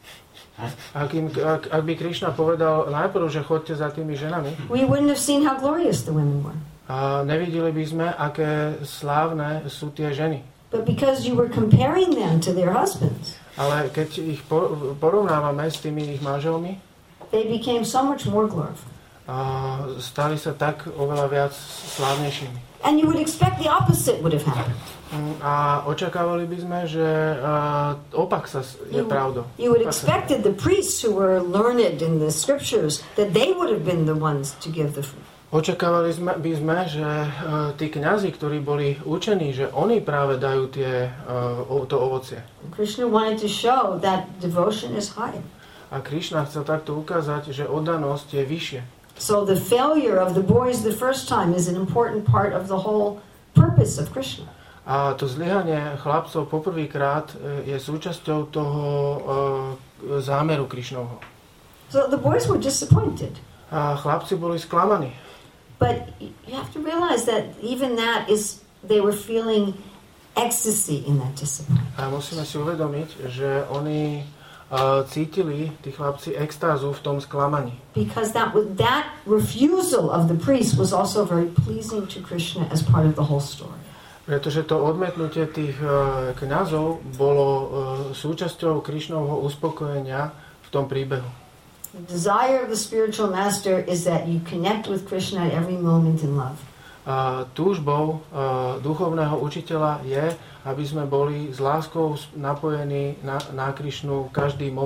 Ak, im, ak, ak by Krišna povedal najprv, že chodte za tými ženami, we wouldn't have seen how glorious the women were. a nevideli by sme, aké slávne sú tie ženy. But because you were comparing them to their husbands, Ale keď ich porovnávame s tými ich manželmi, they became so much more glorified. a stali sa tak oveľa viac slávnejšími. And you would expect the opposite would have happened. A očakávali by sme, že uh, opak sa je You, pravdou. you would expected the priests who were learned in the scriptures that they would have been the ones to give the food. Očakávali sme, by sme, že uh, tí kňazi, ktorí boli učení, že oni práve dajú tie, uh, to ovocie. Krishna wanted to show that devotion is higher. A Krišna chcel takto ukázať, že oddanosť je vyššie. So the failure of the boys the first time is an important part of the whole purpose of Krishna. A to zlyhanie chlapcov poprvýkrát je súčasťou toho uh, zámeru Krišnovho. So the boys were disappointed. A chlapci boli sklamaní. But you have to realize that even that is, they were feeling ecstasy in that discipline. A musíme si uvedomiť, že oni uh, cítili, tí chlapci, extázu v tom sklamaní. Because that was, that refusal of the priest was also very pleasing to Krishna as part of the whole story. Pretože to odmietnutie tých uh, kňazov bolo uh, súčasťou Krišnovho uspokojenia v tom príbehu. The desire of the spiritual master is that you connect with Krishna at every moment in love. A túžbou uh, duchovného učiteľa je, aby sme boli s láskou napojení na, na Krišnu každý moment.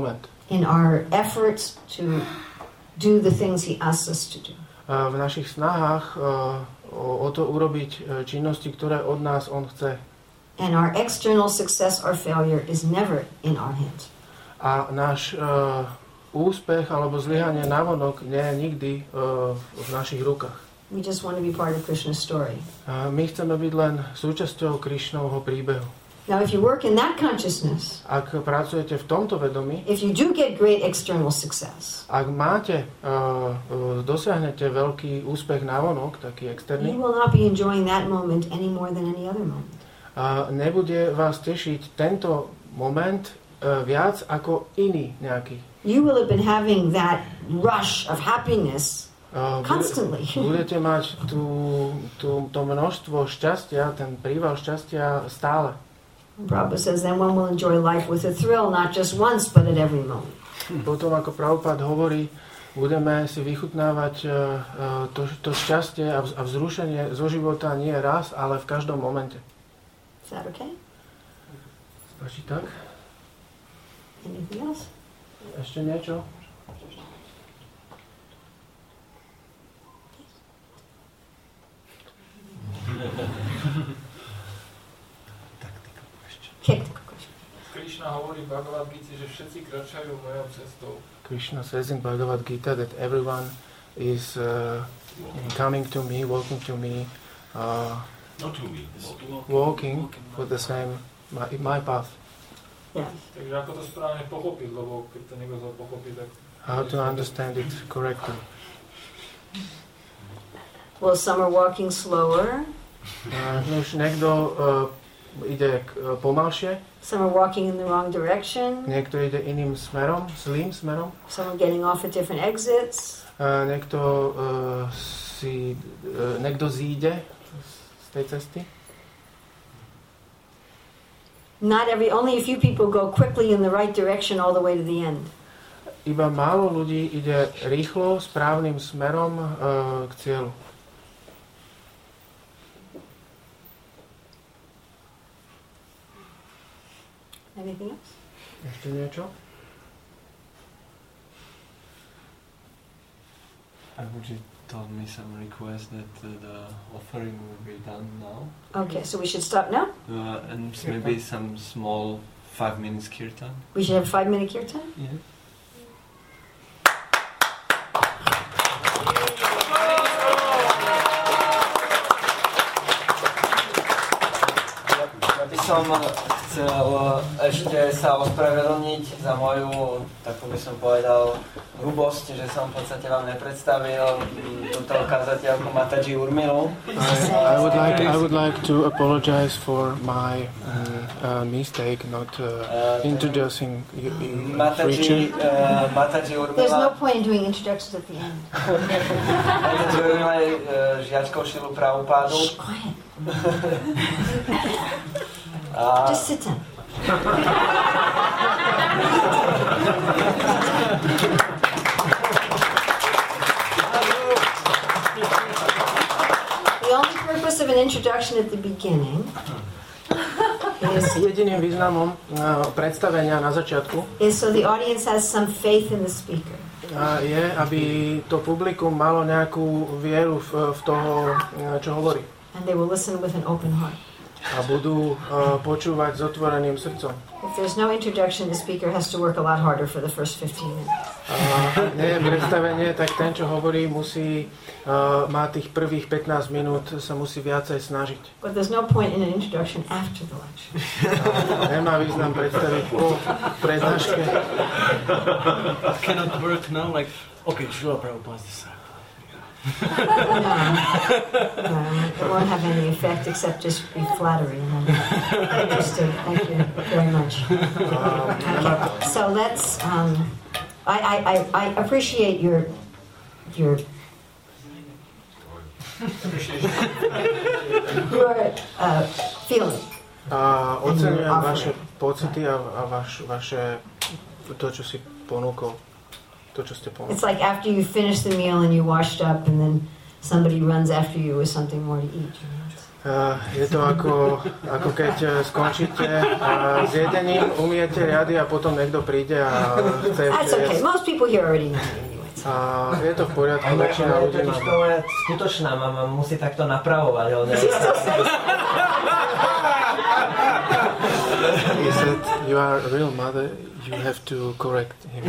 in our efforts to do the things he asks us to do. V našich snahách o, o to urobiť činnosti, ktoré od nás on chce. And our external success or failure is never in our hands. A náš uh, úspech alebo zlyhanie navonok nie je nikdy uh, v našich rukách. We just want to be part of Krishna's story. Uh, my chceme byť len súčasťou Krišnovho príbehu. Now, if you work in that consciousness, ak pracujete v tomto vedomí, if you do get great external success, ak máte, uh, uh, dosiahnete veľký úspech navonok, taký externý, you will not be enjoying that moment any more than any other moment. Uh, nebude vás tešiť tento moment uh, viac ako iný nejaký. You will have been having that rush of happiness uh, constantly. Bude, budete mať tú, tú, to množstvo šťastia, ten príval šťastia stále. Prabhupada says then one will enjoy life with a thrill, not just once, but at every moment. Potom, ako Prabhupada hovorí, budeme si vychutnávať uh, to, to šťastie a, a vzrušenie zo života nie raz, ale v každom momente. Is that okay? Stačí tak? Anything else? Ešte niečo? Krishna hovorí v Bhagavad Gita, že všetci kráčajú mojou cestou. Krishna says in Bhagavad Gita that everyone is uh, coming to me, walking to me, uh, Not to me. walking for the same, my, my path. Yeah. Takže ako to správne pochopiť, lebo keď to niekto zle pochopí, tak... How to understand it correctly. Well, some are walking slower. Uh, no už niekto uh, ide uh, pomalšie, Some are walking in the wrong direction. niekto ide iným smerom, zlým smerom, Some are getting off at different exits. uh, niekto uh, si, uh, niekto zíde z tej cesty. Not every, only a few people go quickly in the right direction all the way to the end. Iba málo ľudí ide rýchlo, správnym smerom uh, k cieľu. Anything else? Ešte niečo? Abuji told me some request that uh, the offering will be done now. Okay, so we should stop now? Uh, and maybe some small five minutes kirtan. We should have a five minute kirtan? Yeah. Som chcel ešte sa ospravedlniť za moju, takú by som povedal, hrubosť, že som v podstate vám nepredstavil túto kazateľku Mataji Urmilu. I, I would like I would like to apologize for my um, uh, mistake not uh, introducing you, you Mataji, uh, Mataji There's no Urmila. point in doing introductions at the end. Mataji Urmila je uh, žiačkou Šilu Prabhupádu. Shh, quiet. A Just sit down. The only purpose of an introduction at the beginning is, Jediným významom uh, predstavenia na začiatku is so the audience has some faith in the speaker. uh, je, aby to publikum malo nejakú vieru v, v toho, uh, čo hovorí. And they will listen with an open heart. A budú uh, počúvať s otvoreným srdcom. If there's no introduction, the speaker has to work a lot harder for the first fifteen minutes. Uh, nie je predstavenie, tak ten, čo hovorí, musí uh, má tých prvých pätnásť minút, sa musí viacej snažiť. But there's no point in an introduction after the lecture. Uh, nemá význam predstaviť po prednáške. It cannot work now, like, okay, Srila Prabhupada's disciple. No, no, it won't have any effect except just be flattering. Understood. Thank you very much. Okay. So let's. Um, I, I, I, I appreciate your your your uh, feeling. A oceňujem vaše pocity a, a vaš, vaše to, čo si ponúkol. To, čo ste ponúkol. It's like after you finish the meal and you washed up, and then somebody runs after you with something more to eat. You know? Uh, je to ako, ako keď uh, skončíte uh, s jedením, umiete riady a potom niekto príde a chce That's ešte okay. jesť. Most people here already know me anyway. A je to v poriadku, Ona, väčšina ona je ľudí totiž má. to moja skutočná mama, musí takto napravovať, ale ne... He said, you are a real mother, you have to correct him.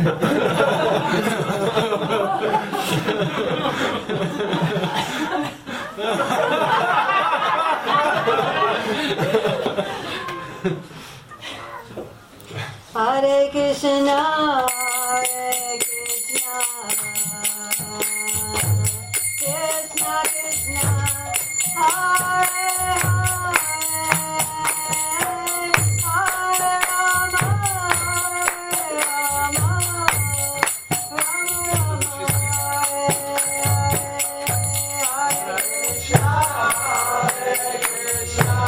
Hare Krishna, Hare Krishna, Krishna Krishna, Hare Hare, Hare Rama, Hare Rama, Rama Rama, Hare Hare, Hare Krishna, Hare Krishna.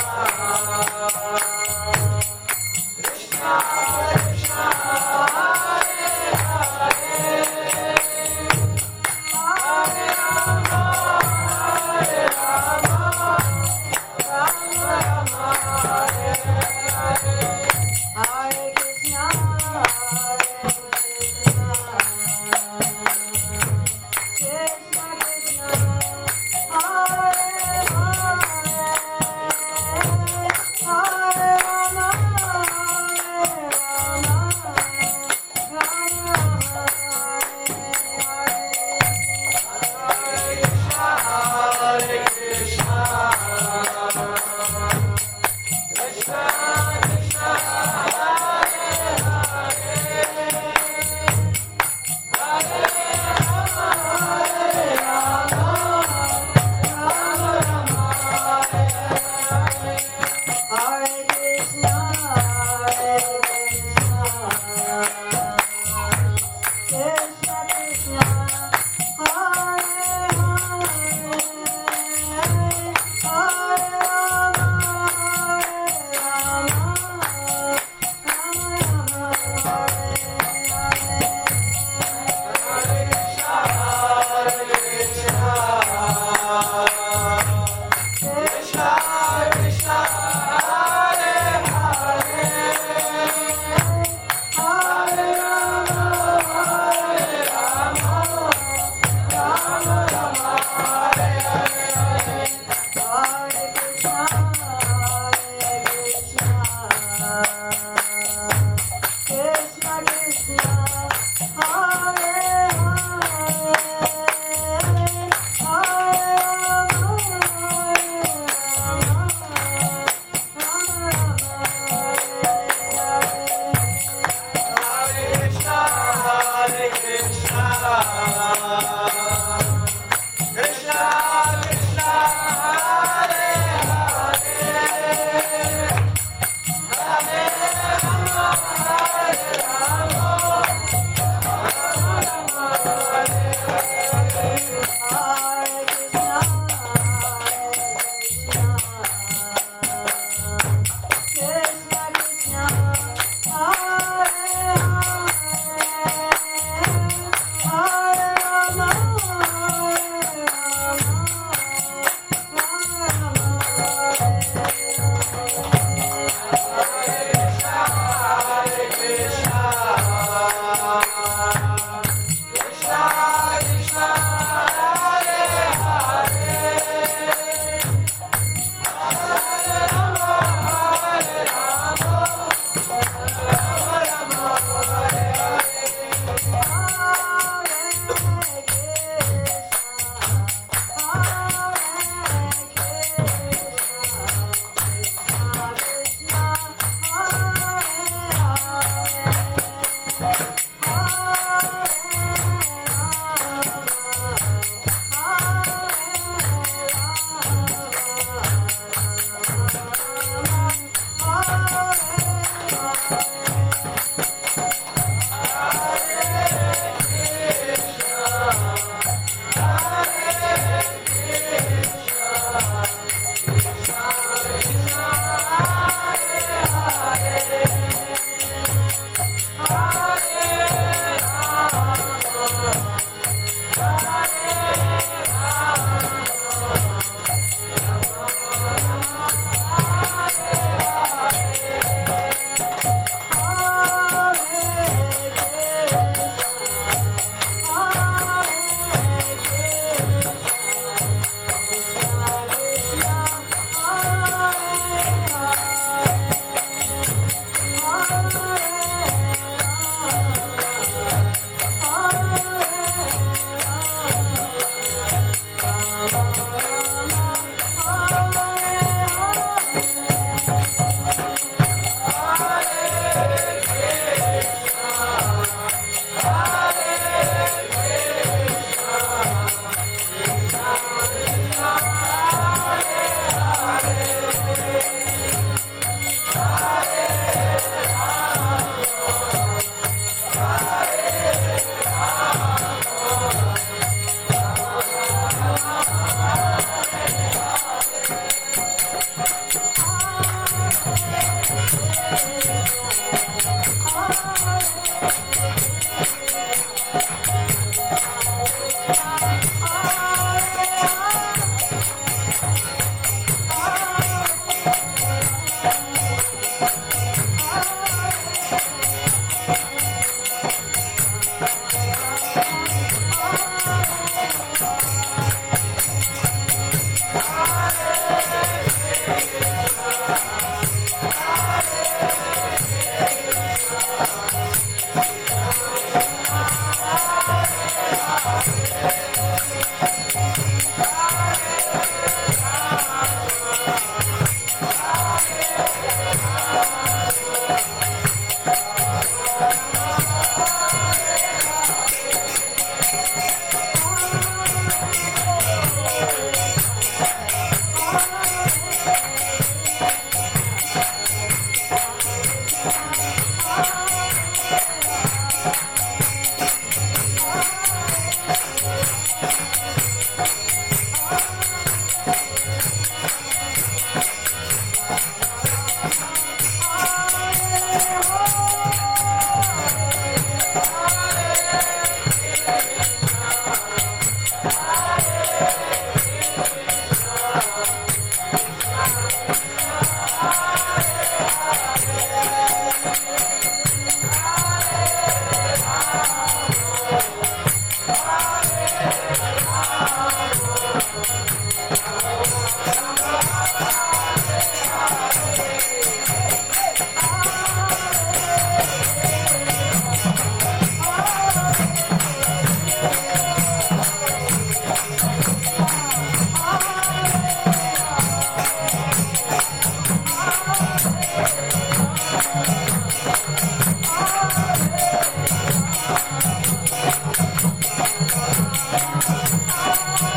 Thank you.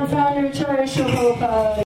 founder of Generational Hope. Uh,